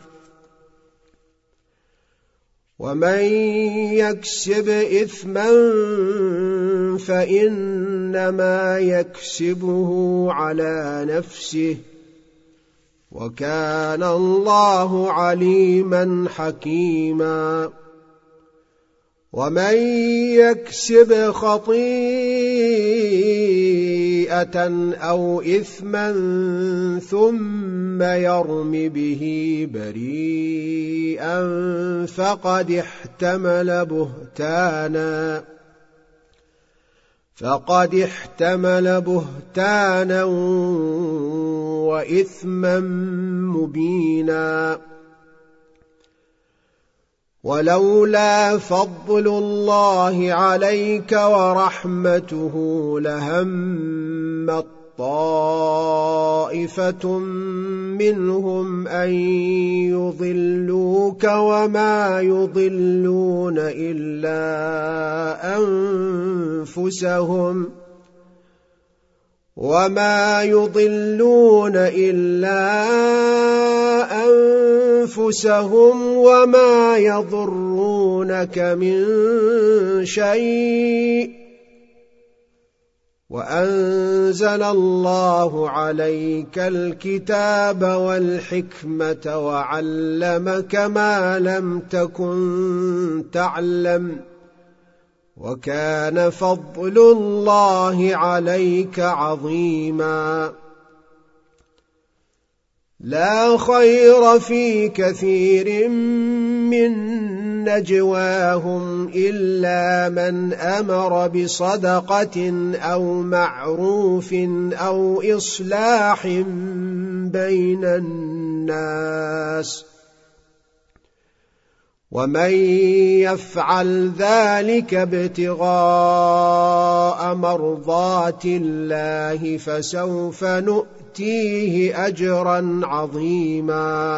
ومن يكسب إثما فإنما يكسبه على نفسه وكان الله عليما حكيما ومن يكسب خطيئة أو إثما ثم يرم به بريئا فقد احتمل بهتانا وإثما مبينا ولولا فضل الله عليك ورحمته لهمت طائفة منهم أن يضلوك وما يضلون إلا أنفسهم وما يضرونك من شيء وأنزل الله عليك الكتاب والحكمة وعلمك ما لم تكن تعلم وكان فضل الله عليك عظيما لا خير في كثير من نجواهم إلا من أمر بصدقة أو معروف أو إصلاح بين الناس ومن يفعل ذلك ابتغاء مرضات الله فسوف نؤتيه أجرا عظيما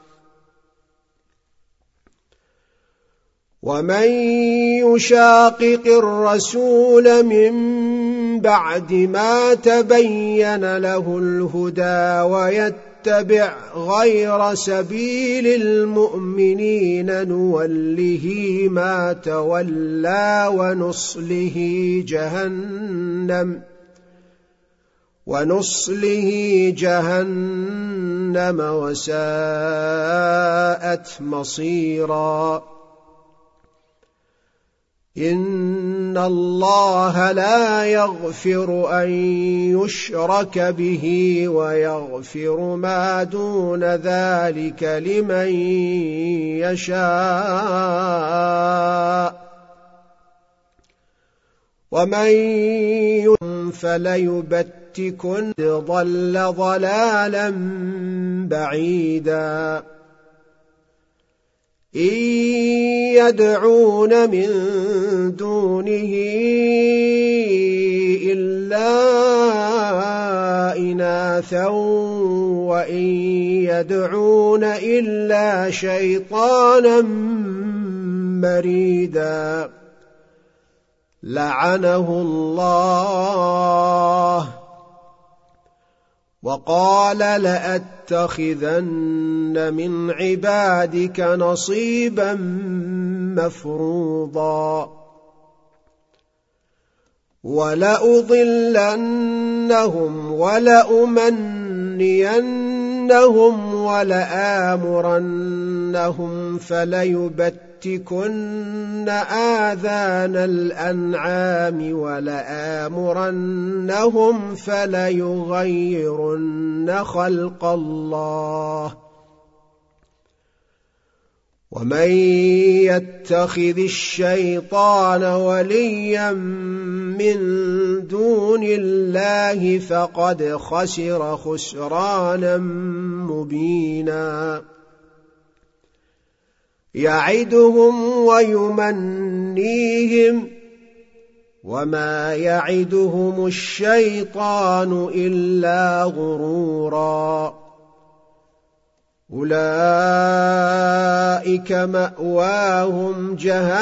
ومن يشاقق الرسول من بعد ما تبين له الهدى ويتبع غير سبيل المؤمنين نوله ما تولى ونصله جهنم وساءت مصيرا إن الله لا يغفر أن يشرك به ويغفر ما دون ذلك لمن يشاء ومن يضلل فليبتكن ضل ضلالا بعيدا إن يدعون من دونه إلا إناثا وإن يدعون إلا شيطانا مريدا لعنه الله وقال لأتخذن من عبادك نصيبا مفروضا ولأضلنهم ولأمنينهم ولآمرنهم فليبتكن آذان الأنعام ولآمرنهم فليغيرن خلق الله ومن يتخذ الشيطان وليا من دون الله فقد خسر خسرانا مبينا يعدهم ويمنيهم وما يعدهم الشيطان إلا غرورا أولئك مأواهم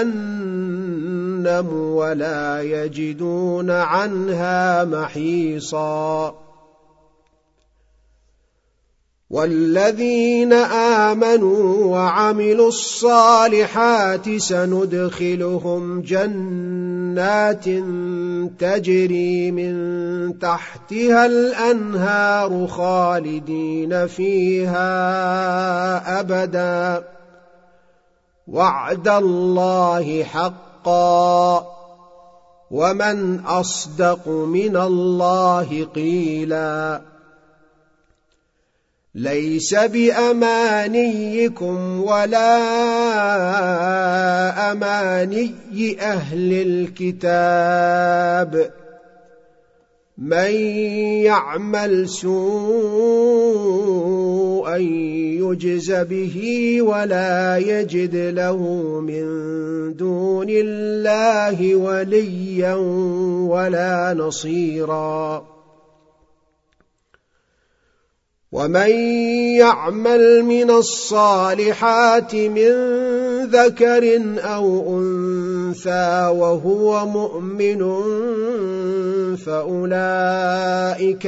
جهنم ولا يجدون عنها محيصا والذين آمنوا وعملوا الصالحات سندخلهم جنات تجري من تحتها الأنهار خالدين فيها أبدا وعد الله حقا ومن أصدق من الله قيلا ليس بأمانيكم ولا أماني أهل الكتاب من يعمل سوءا يجز به ولا يجد له من دون الله وليا ولا نصيرا ومن يعمل من الصالحات من ذكر أو أنثى وهو مؤمن فأولئك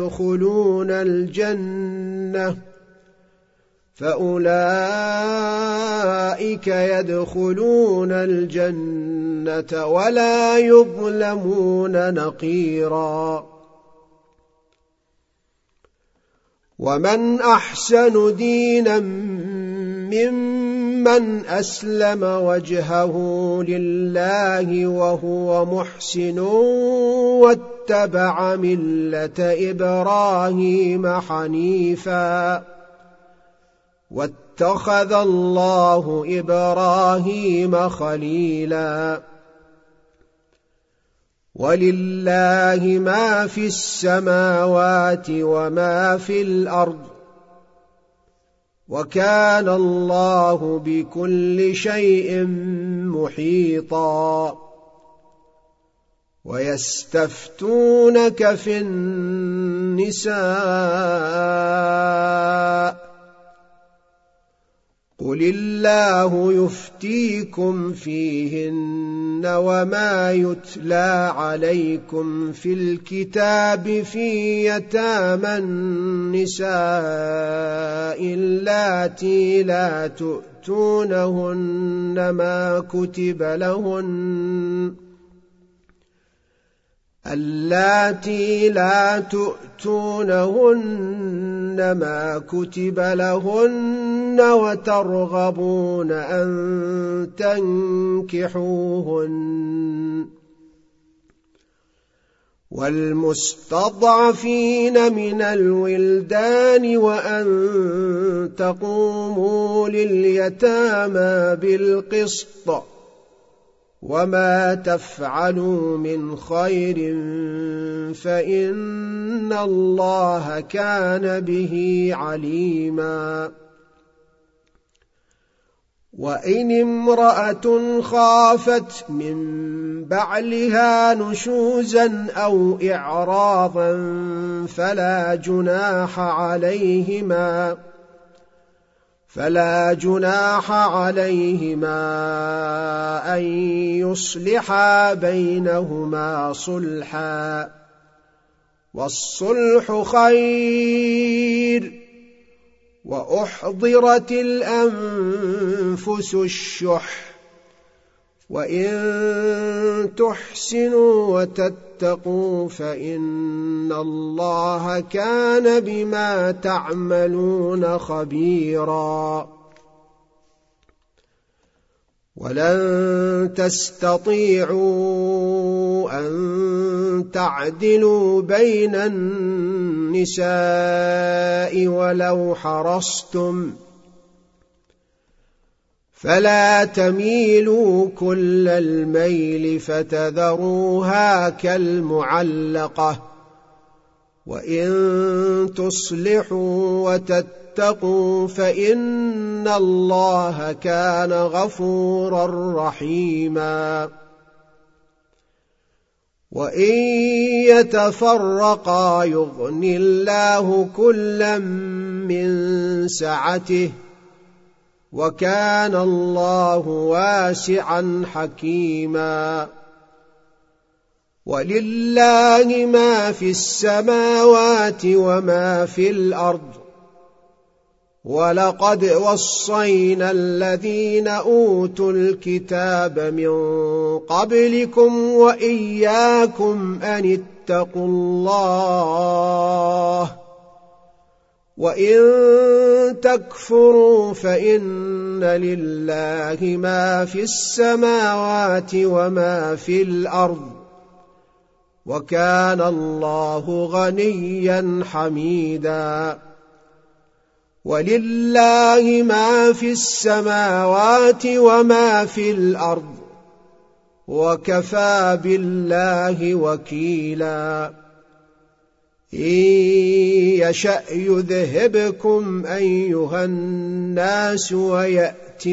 يدخلون الجنة ولا يظلمون نقيرا ومن أحسن دينا ممن أسلم وجهه لله وهو محسن واتبع ملة إبراهيم حنيفا واتخذ الله إبراهيم خليلا ولله ما في السماوات وما في الأرض وكان الله بكل شيء محيطا ويستفتونك في النساء قل الله يفتيكم فيهن وما يتلى عليكم في الكتاب في يتامى النساء اللاتي لا تؤتونهن ما كتب لهن وترغبون أن تنكحوهن والمستضعفين من الولدان وأن تقوموا لليتامى بالقسط وما تفعلوا من خير فإن الله كان به عليما. وإن امرأة خافت من بعلها نشوزا أو إعراضا فلا جناح عليهما أن يصلحا بينهما صلحا، والصلح خير. وأحضرت الأنفس الشح، وإن تحسنوا وتتقوا فإن الله كان بما تعملون خبيرا. ولن تستطيعوا أن تعدلوا بين النساء ولو حرصتم، فلا تميلوا كل الميل فتذروها كالمعلقة. وإن تصلحوا وتتقوا فإن الله كان غفورا رحيما. وإن يتفرقا يغن الله كلا من سعته، وكان الله واسعا حكيما. ولله ما في السماوات وما في الأرض، ولقد وصينا الذين أوتوا الكتاب من قبلكم وإياكم أن اتقوا الله، وإن تكفروا فإن لله ما في السماوات وما في الأرض، وكان الله غنيا حميدا. ولله ما في السماوات وما في الأرض، وكفى بالله وكيلا. إن يشأ يذهبكم أيها الناس ويأت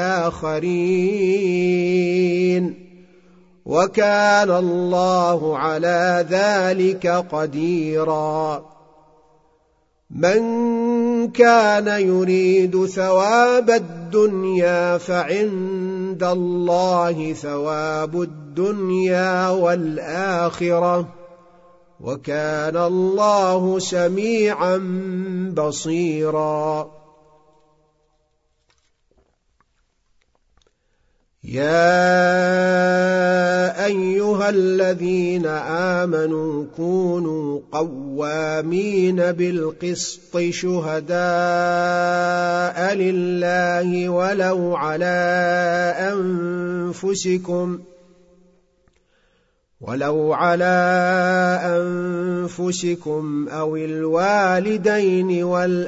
بآخرين، وكان الله على ذلك قديرا. من كان يريد ثواب الدنيا فعند الله ثواب الدنيا والآخرة، وكان الله سميعا بصيرا. يا أيها الذين آمنوا كونوا قوامين بالقسط شهداء لله ولو على أنفسكم أو الوالدين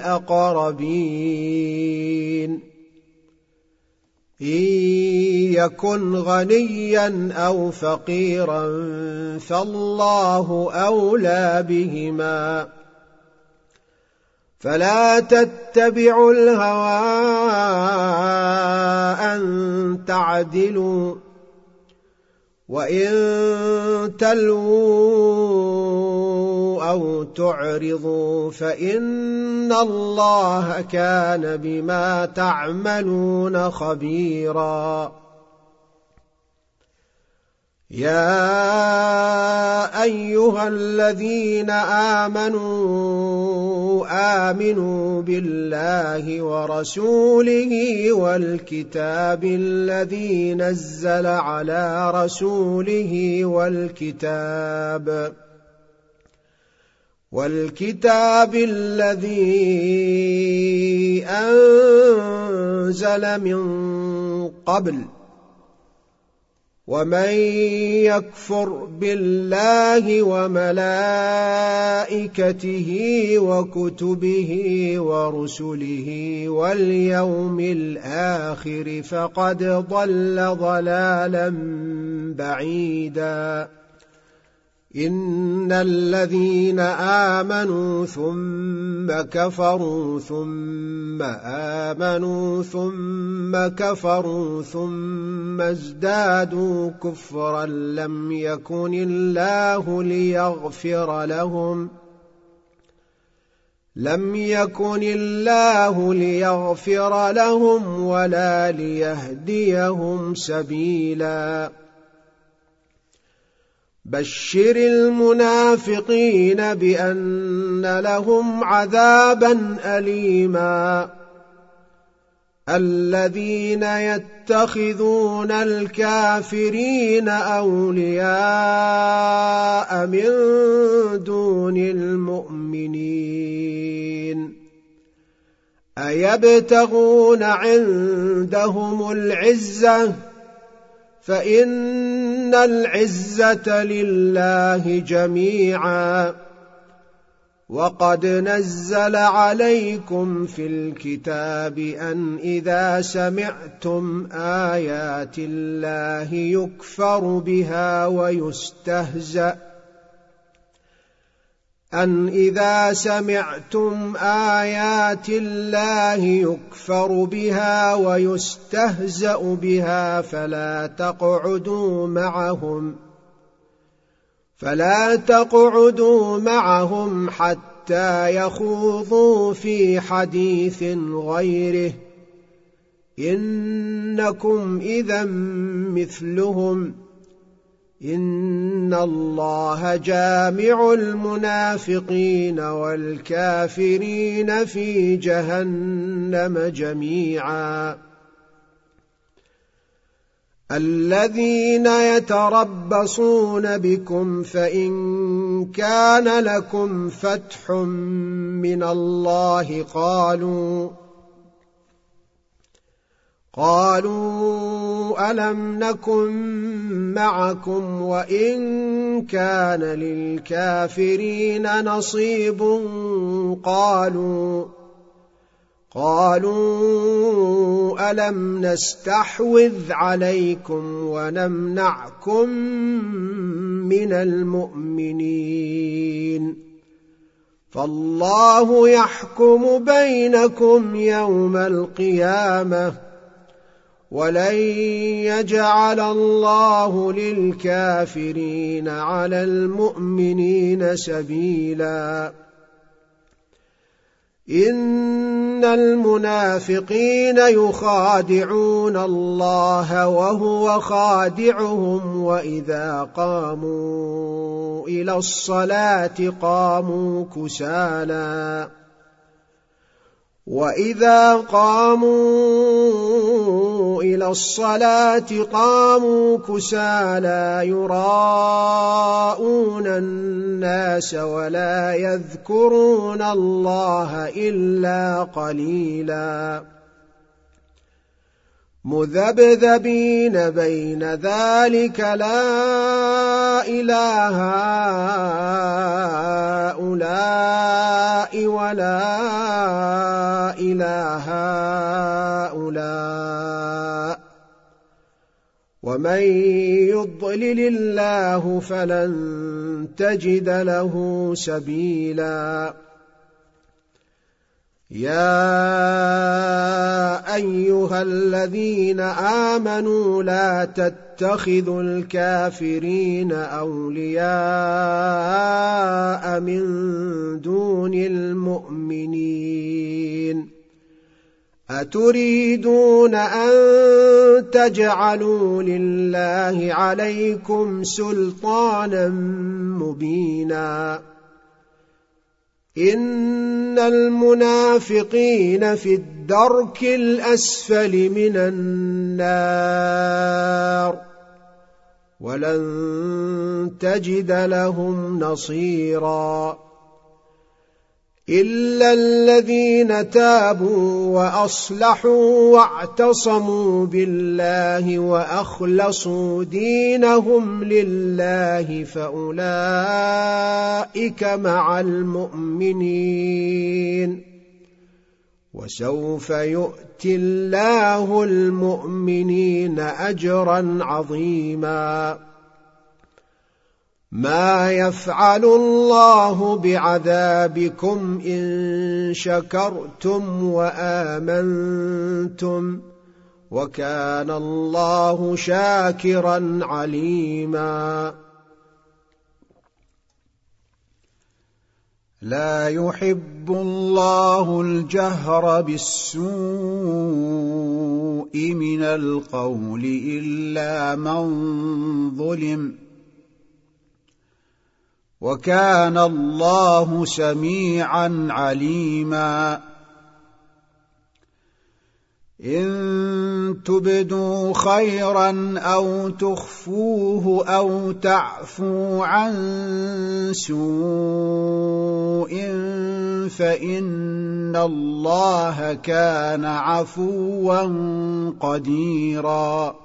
والأقربين، إن يكن غنيا أو فقيرا فالله أولى بهما، فلا تتبعوا الهوى أن تعدلوا، وإن تلووا أو تعرضوا فإن الله كان بما تعملون خبيرا. يا أيها الذين آمنوا بالله ورسوله والكتاب الذي نزل على رسوله والكتاب الذي أنزل من قبل، ومن يكفر بالله وملائكته وكتبه ورسله واليوم الآخر فقد ضل ضلالا بعيدا. إن الذين آمنوا ثم كفروا ثم آمنوا ثم كفروا ثم ازدادوا كفرا لم يكن الله ليغفر لهم ولا ليهديهم سبيلا. بشر المنافقين بأن لهم عذابا أليما. الذين يتخذون الكافرين أولياء من دون المؤمنين أيبتغون عندهم العزة فإن العزة لله جميعا. وقد نزل عليكم في الكتاب أن إذا سمعتم آيات الله يكفر بها ويستهزأ بها فلا تقعدوا معهم حتى يخوضوا في حديث غيره إنكم إذا مثلهم إن الله جامع المنافقين والكافرين في جهنم جميعا. الذين يتربصون بكم فإن كان لكم فتح من الله قالوا ألم نكن معكم وإن كان للكافرين نصيب قالوا ألم نستحوذ عليكم ونمنعكم من المؤمنين فالله يحكم بينكم يوم القيامة ولن يجعل الله للكافرين على المؤمنين سبيلا. إن المنافقين يخادعون الله وهو خادعهم وإذا قاموا إلى الصلاة قاموا كسالى يراءون الناس ولا يذكرون الله إلا قليلا مذبذبين بين ذلك لا إله هؤلاء ولا إله هؤلاء ومن يضلل الله فلن تجد له سبيلا. يا أيها الذين آمنوا لا تتخذوا الكافرين أولياء من دون المؤمنين أتريدون أن تجعلوا لله عليكم سلطانا مبينا. إن المنافقين في الدرك الأسفل من النار ولن تجد لهم نصيرا. إلا الذين تابوا وأصلحوا واعتصموا بالله وأخلصوا دينهم لله فأولئك مع المؤمنين وسوف يؤتي الله المؤمنين أجرا عظيما ما يفعل الله بعذابكم إن شكرتم وآمنتم وكان الله شاكرا عليما لا يحب الله الجهر بالسوء من القول إلا من ظلم وكان الله سميعا عليما إن تبدوا خيرا أو تخفوه أو تعفوا عن سوء فإن الله كان عفوا قديرا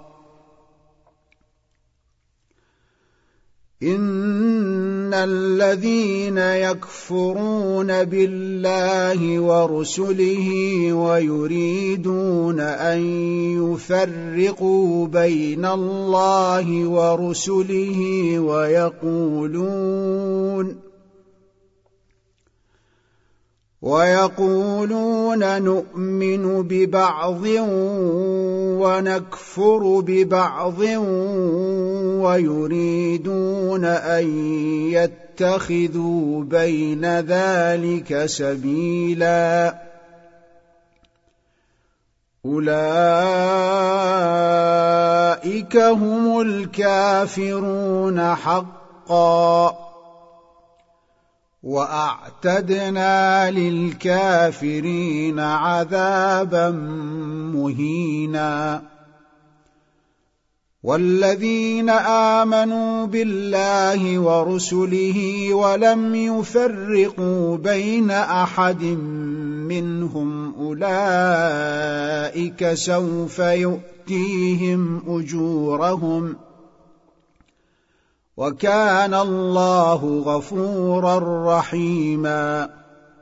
إن الذين يكفرون بالله ورسله ويريدون أن يفرقوا بين الله ورسله ويقولون نؤمن ببعض ونكفر ببعض ويريدون أن يتخذوا بين ذلك سبيلا أولئك هم الكافرون حقا وأعتدنا للكافرين عذابا مهينا والذين آمنوا بالله ورسله ولم يفرقوا بين أحد منهم أولئك سوف يؤتيهم أجورهم وكان الله غفورا رحيما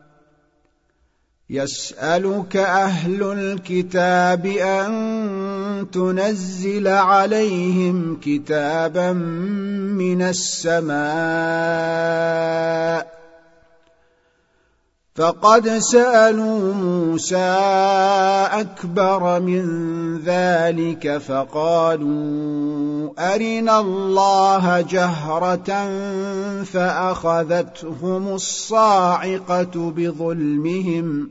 يسألك أهل الكتاب أن تنزل عليهم كتابا من السماء فقد سألوا موسى أكبر من ذلك فقالوا أرنا الله جهرة فأخذتهم الصاعقة بظلمهم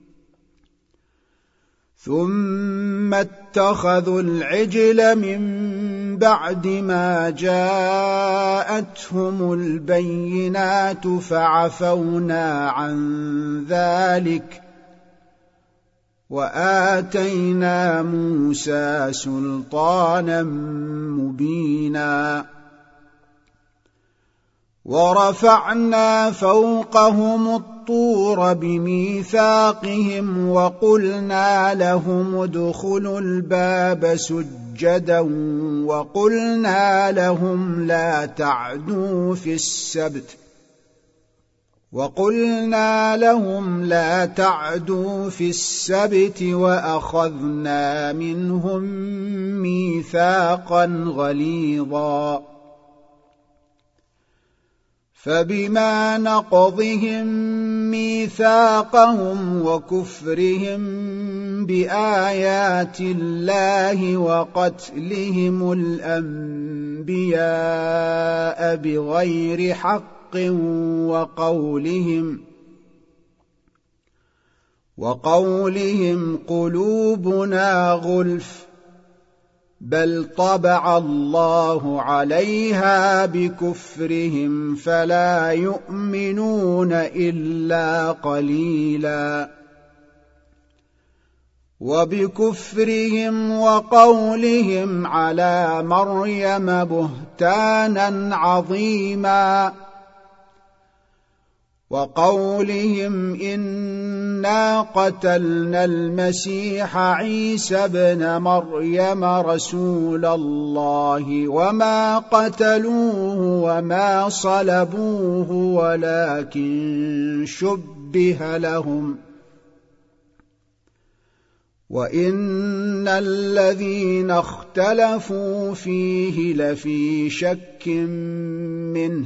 ثم اتخذوا العجل من بعد ما جاءتهم البينات فعفونا عن ذلك وآتينا موسى سلطانا مبينا ورفعنا فوقهم الطور بميثاقهم وقلنا لهم ادخلوا الباب سجدا وقلنا لهم لا تعدوا في السبت وأخذنا منهم ميثاقا غليظا فبما نقضهم ميثاقهم وكفرهم بآيات الله وقتلهم الأنبياء بغير حق وقولهم قلوبنا غلف بل طبع الله عليها بكفرهم فلا يؤمنون إلا قليلا وبكفرهم وقولهم على مريم بهتانا عظيما وقولهم إنا قتلنا المسيح عيسى ابن مريم رسول الله وما قتلوه وما صلبوه ولكن شبه لهم وإن الذين اختلفوا فيه لفي شك منه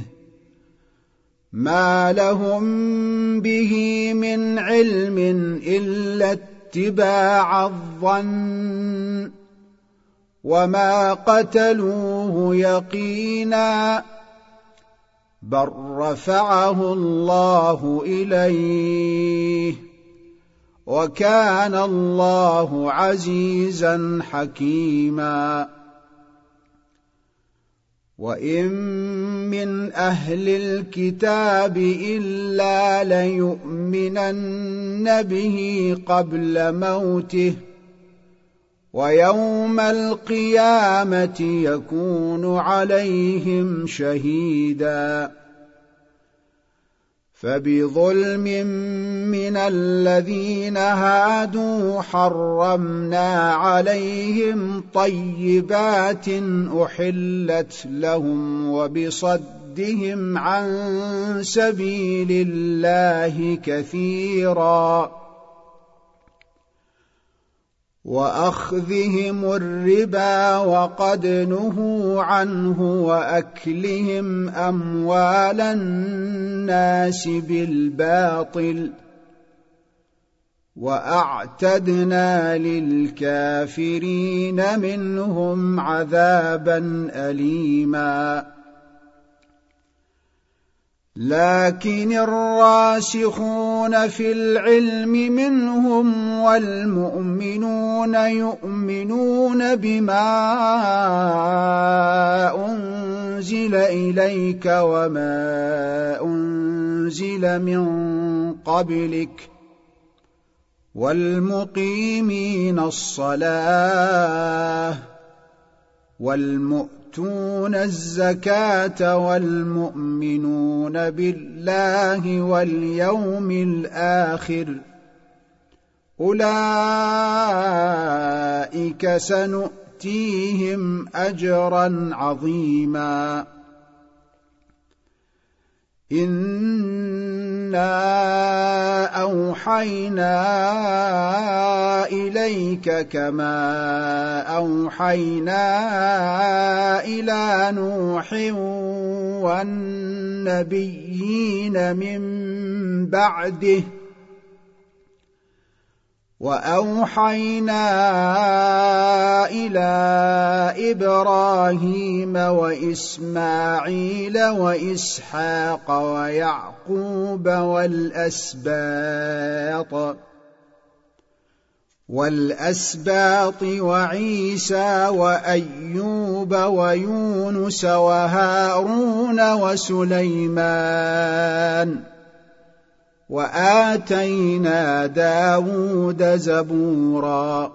ما لهم به من علم إلا اتباع الظن وما قتلوه يقينا بل رفعه الله إليه وكان الله عزيزا حكيما وإن من أهل الكتاب إلا ليؤمنن به قبل موته ويوم القيامة يكون عليهم شهيدا فبظلم من الذين هادوا حرمنا عليهم طيبات أحلت لهم وبصدهم عن سبيل الله كثيرا وأخذهم الربا وقد نهوا عنه وأكلهم أموال الناس بالباطل وأعتدنا للكافرين منهم عذابا أليما لكن الراسخون في العلم منهم والمؤمنون يؤمنون بما أنزل إليك وما أنزل من قبلك والمقيمين الصلاة والمؤتون الزكاة والمؤمنون بالله واليوم الآخر أولئك سنؤتيهم أجرا عظيما إنا أوحينا إليك كما أوحينا إلى نوح والنبيين من بعده وأوحينا إلى إبراهيم وإسماعيل وإسحاق ويعقوب والأسباط وعيسى وأيوب ويونس وهارون وسليمان وآتينا داود زبورا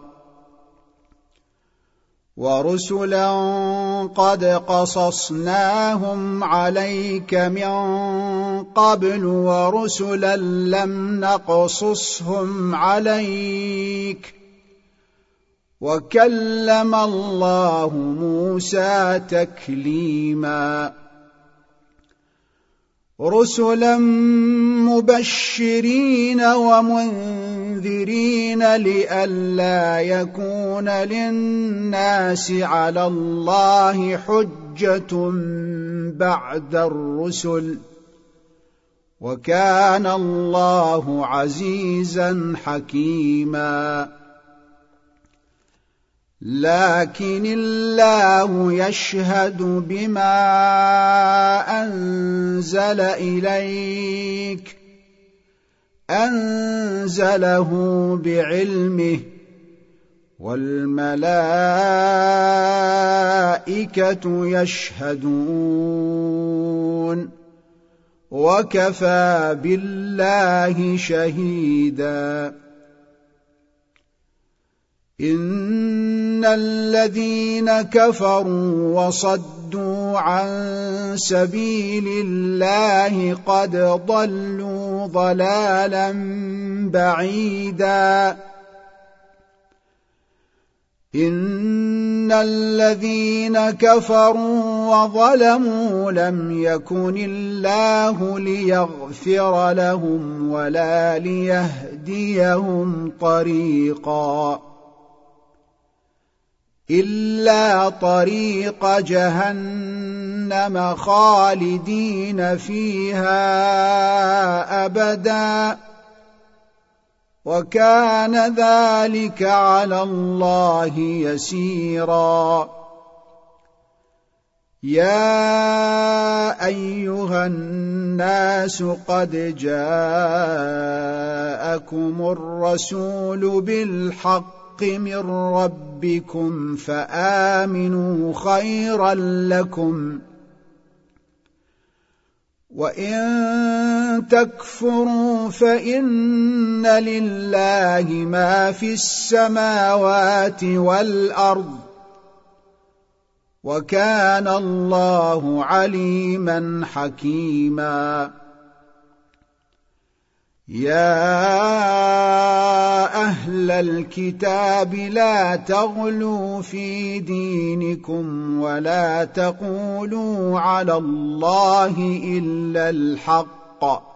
ورسلا قد قصصناهم عليك من قبل ورسلا لم نقصصهم عليك وكلم الله موسى تكليما رسلا مبشرين ومنذرين لئلا يكون للناس على الله حجة بعد الرسل وكان الله عزيزا حكيما لكن الله يشهد بما أنزل إليك أنزله بعلمه والملائكة يشهدون وكفى بالله شهيدا إن الذين كفروا وصدوا عن سبيل الله قد ضلوا ضلالا بعيدا إن الذين كفروا وظلموا لم يكن الله ليغفر لهم ولا ليهديهم طريقا إلا طريق جهنم خالدين فيها أبدا وكان ذلك على الله يسيرا يا أيها الناس قد جاءكم الرسول بالحق من ربكم فآمنوا خيرا لكم وإن تكفروا فإن لله ما في السماوات والأرض وكان الله عليما حكيما يا أهل الكتاب لا تغلوا في دينكم ولا تقولوا على الله إلا الحق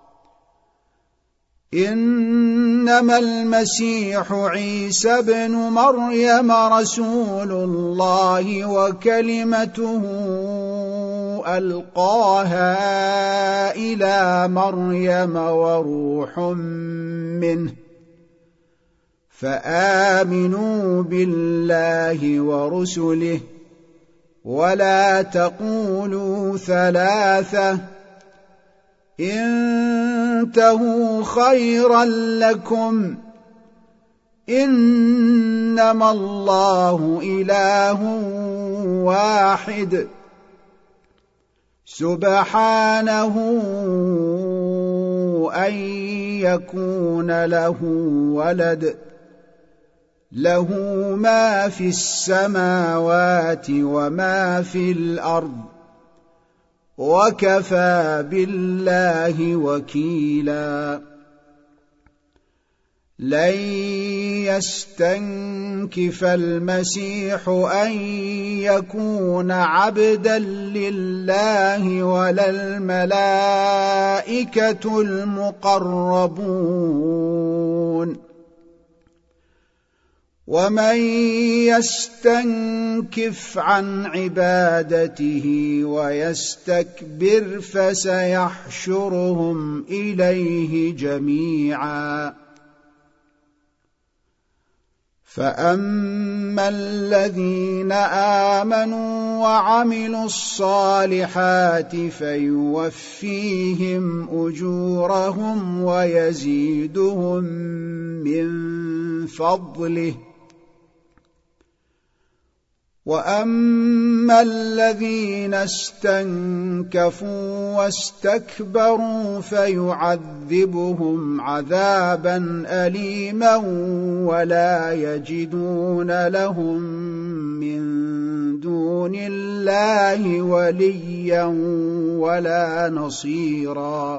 إنما المسيح عيسى ابن مريم رسول الله وكلمته ألقاها إلى مريم وروح منه فآمنوا بالله ورسله ولا تقولوا ثلاثة انتهوا خيرا لكم إنما الله إله واحد سبحانه أن يكون له ولد له ما في السماوات وما في الأرض وكفى بالله وكيلا لن يستنكف المسيح أن يكون عبدا لله ولا الملائكة المقربون ومن يستنكف عن عبادته ويستكبر فسيحشرهم إليه جميعا فأما الذين آمنوا وعملوا الصالحات فيوفيهم أجورهم ويزيدهم من فضله وأما الذين استنكفوا واستكبروا فيعذبهم عذابا أليما ولا يجدون لهم من دون الله وليا ولا نصيرا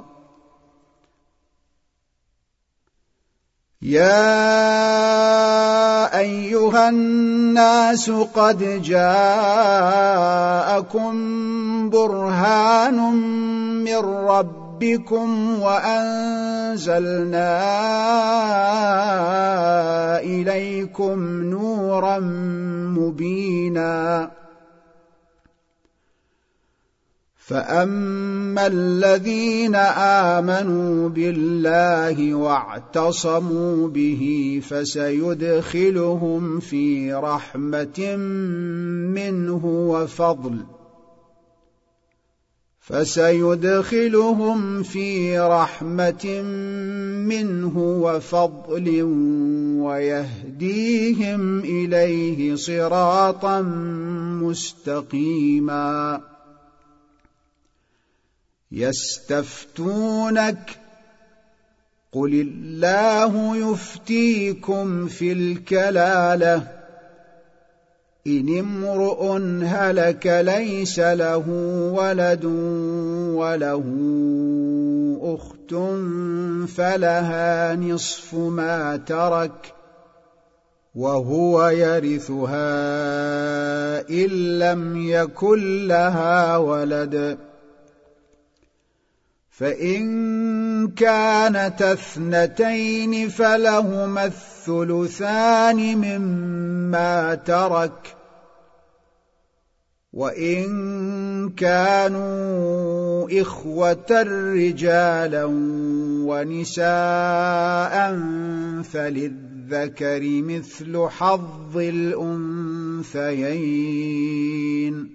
يا أيها الناس قد جاءكم برهان من ربكم وأنزلنا إليكم نورا مبينا فأما الذين آمنوا بالله واعتصموا به فسيدخلهم في رحمة منه وفضل ويهديهم إليه صراطا مستقيما يستفتونك قل الله يفتيكم في الكلاله إن امرؤ هلك ليس له ولد وله أخت فلها نصف ما ترك وهو يرثها إن لم يكن لها ولد فإن كانت اثنتين فلهما الثلثان مما ترك وإن كانوا إخوة رجالا ونساء فللذكر مثل حظ الأنثيين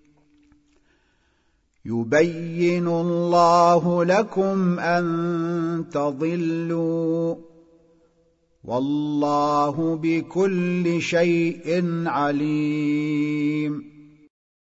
يبين الله لكم أن تضلوا والله بكل شيء عليم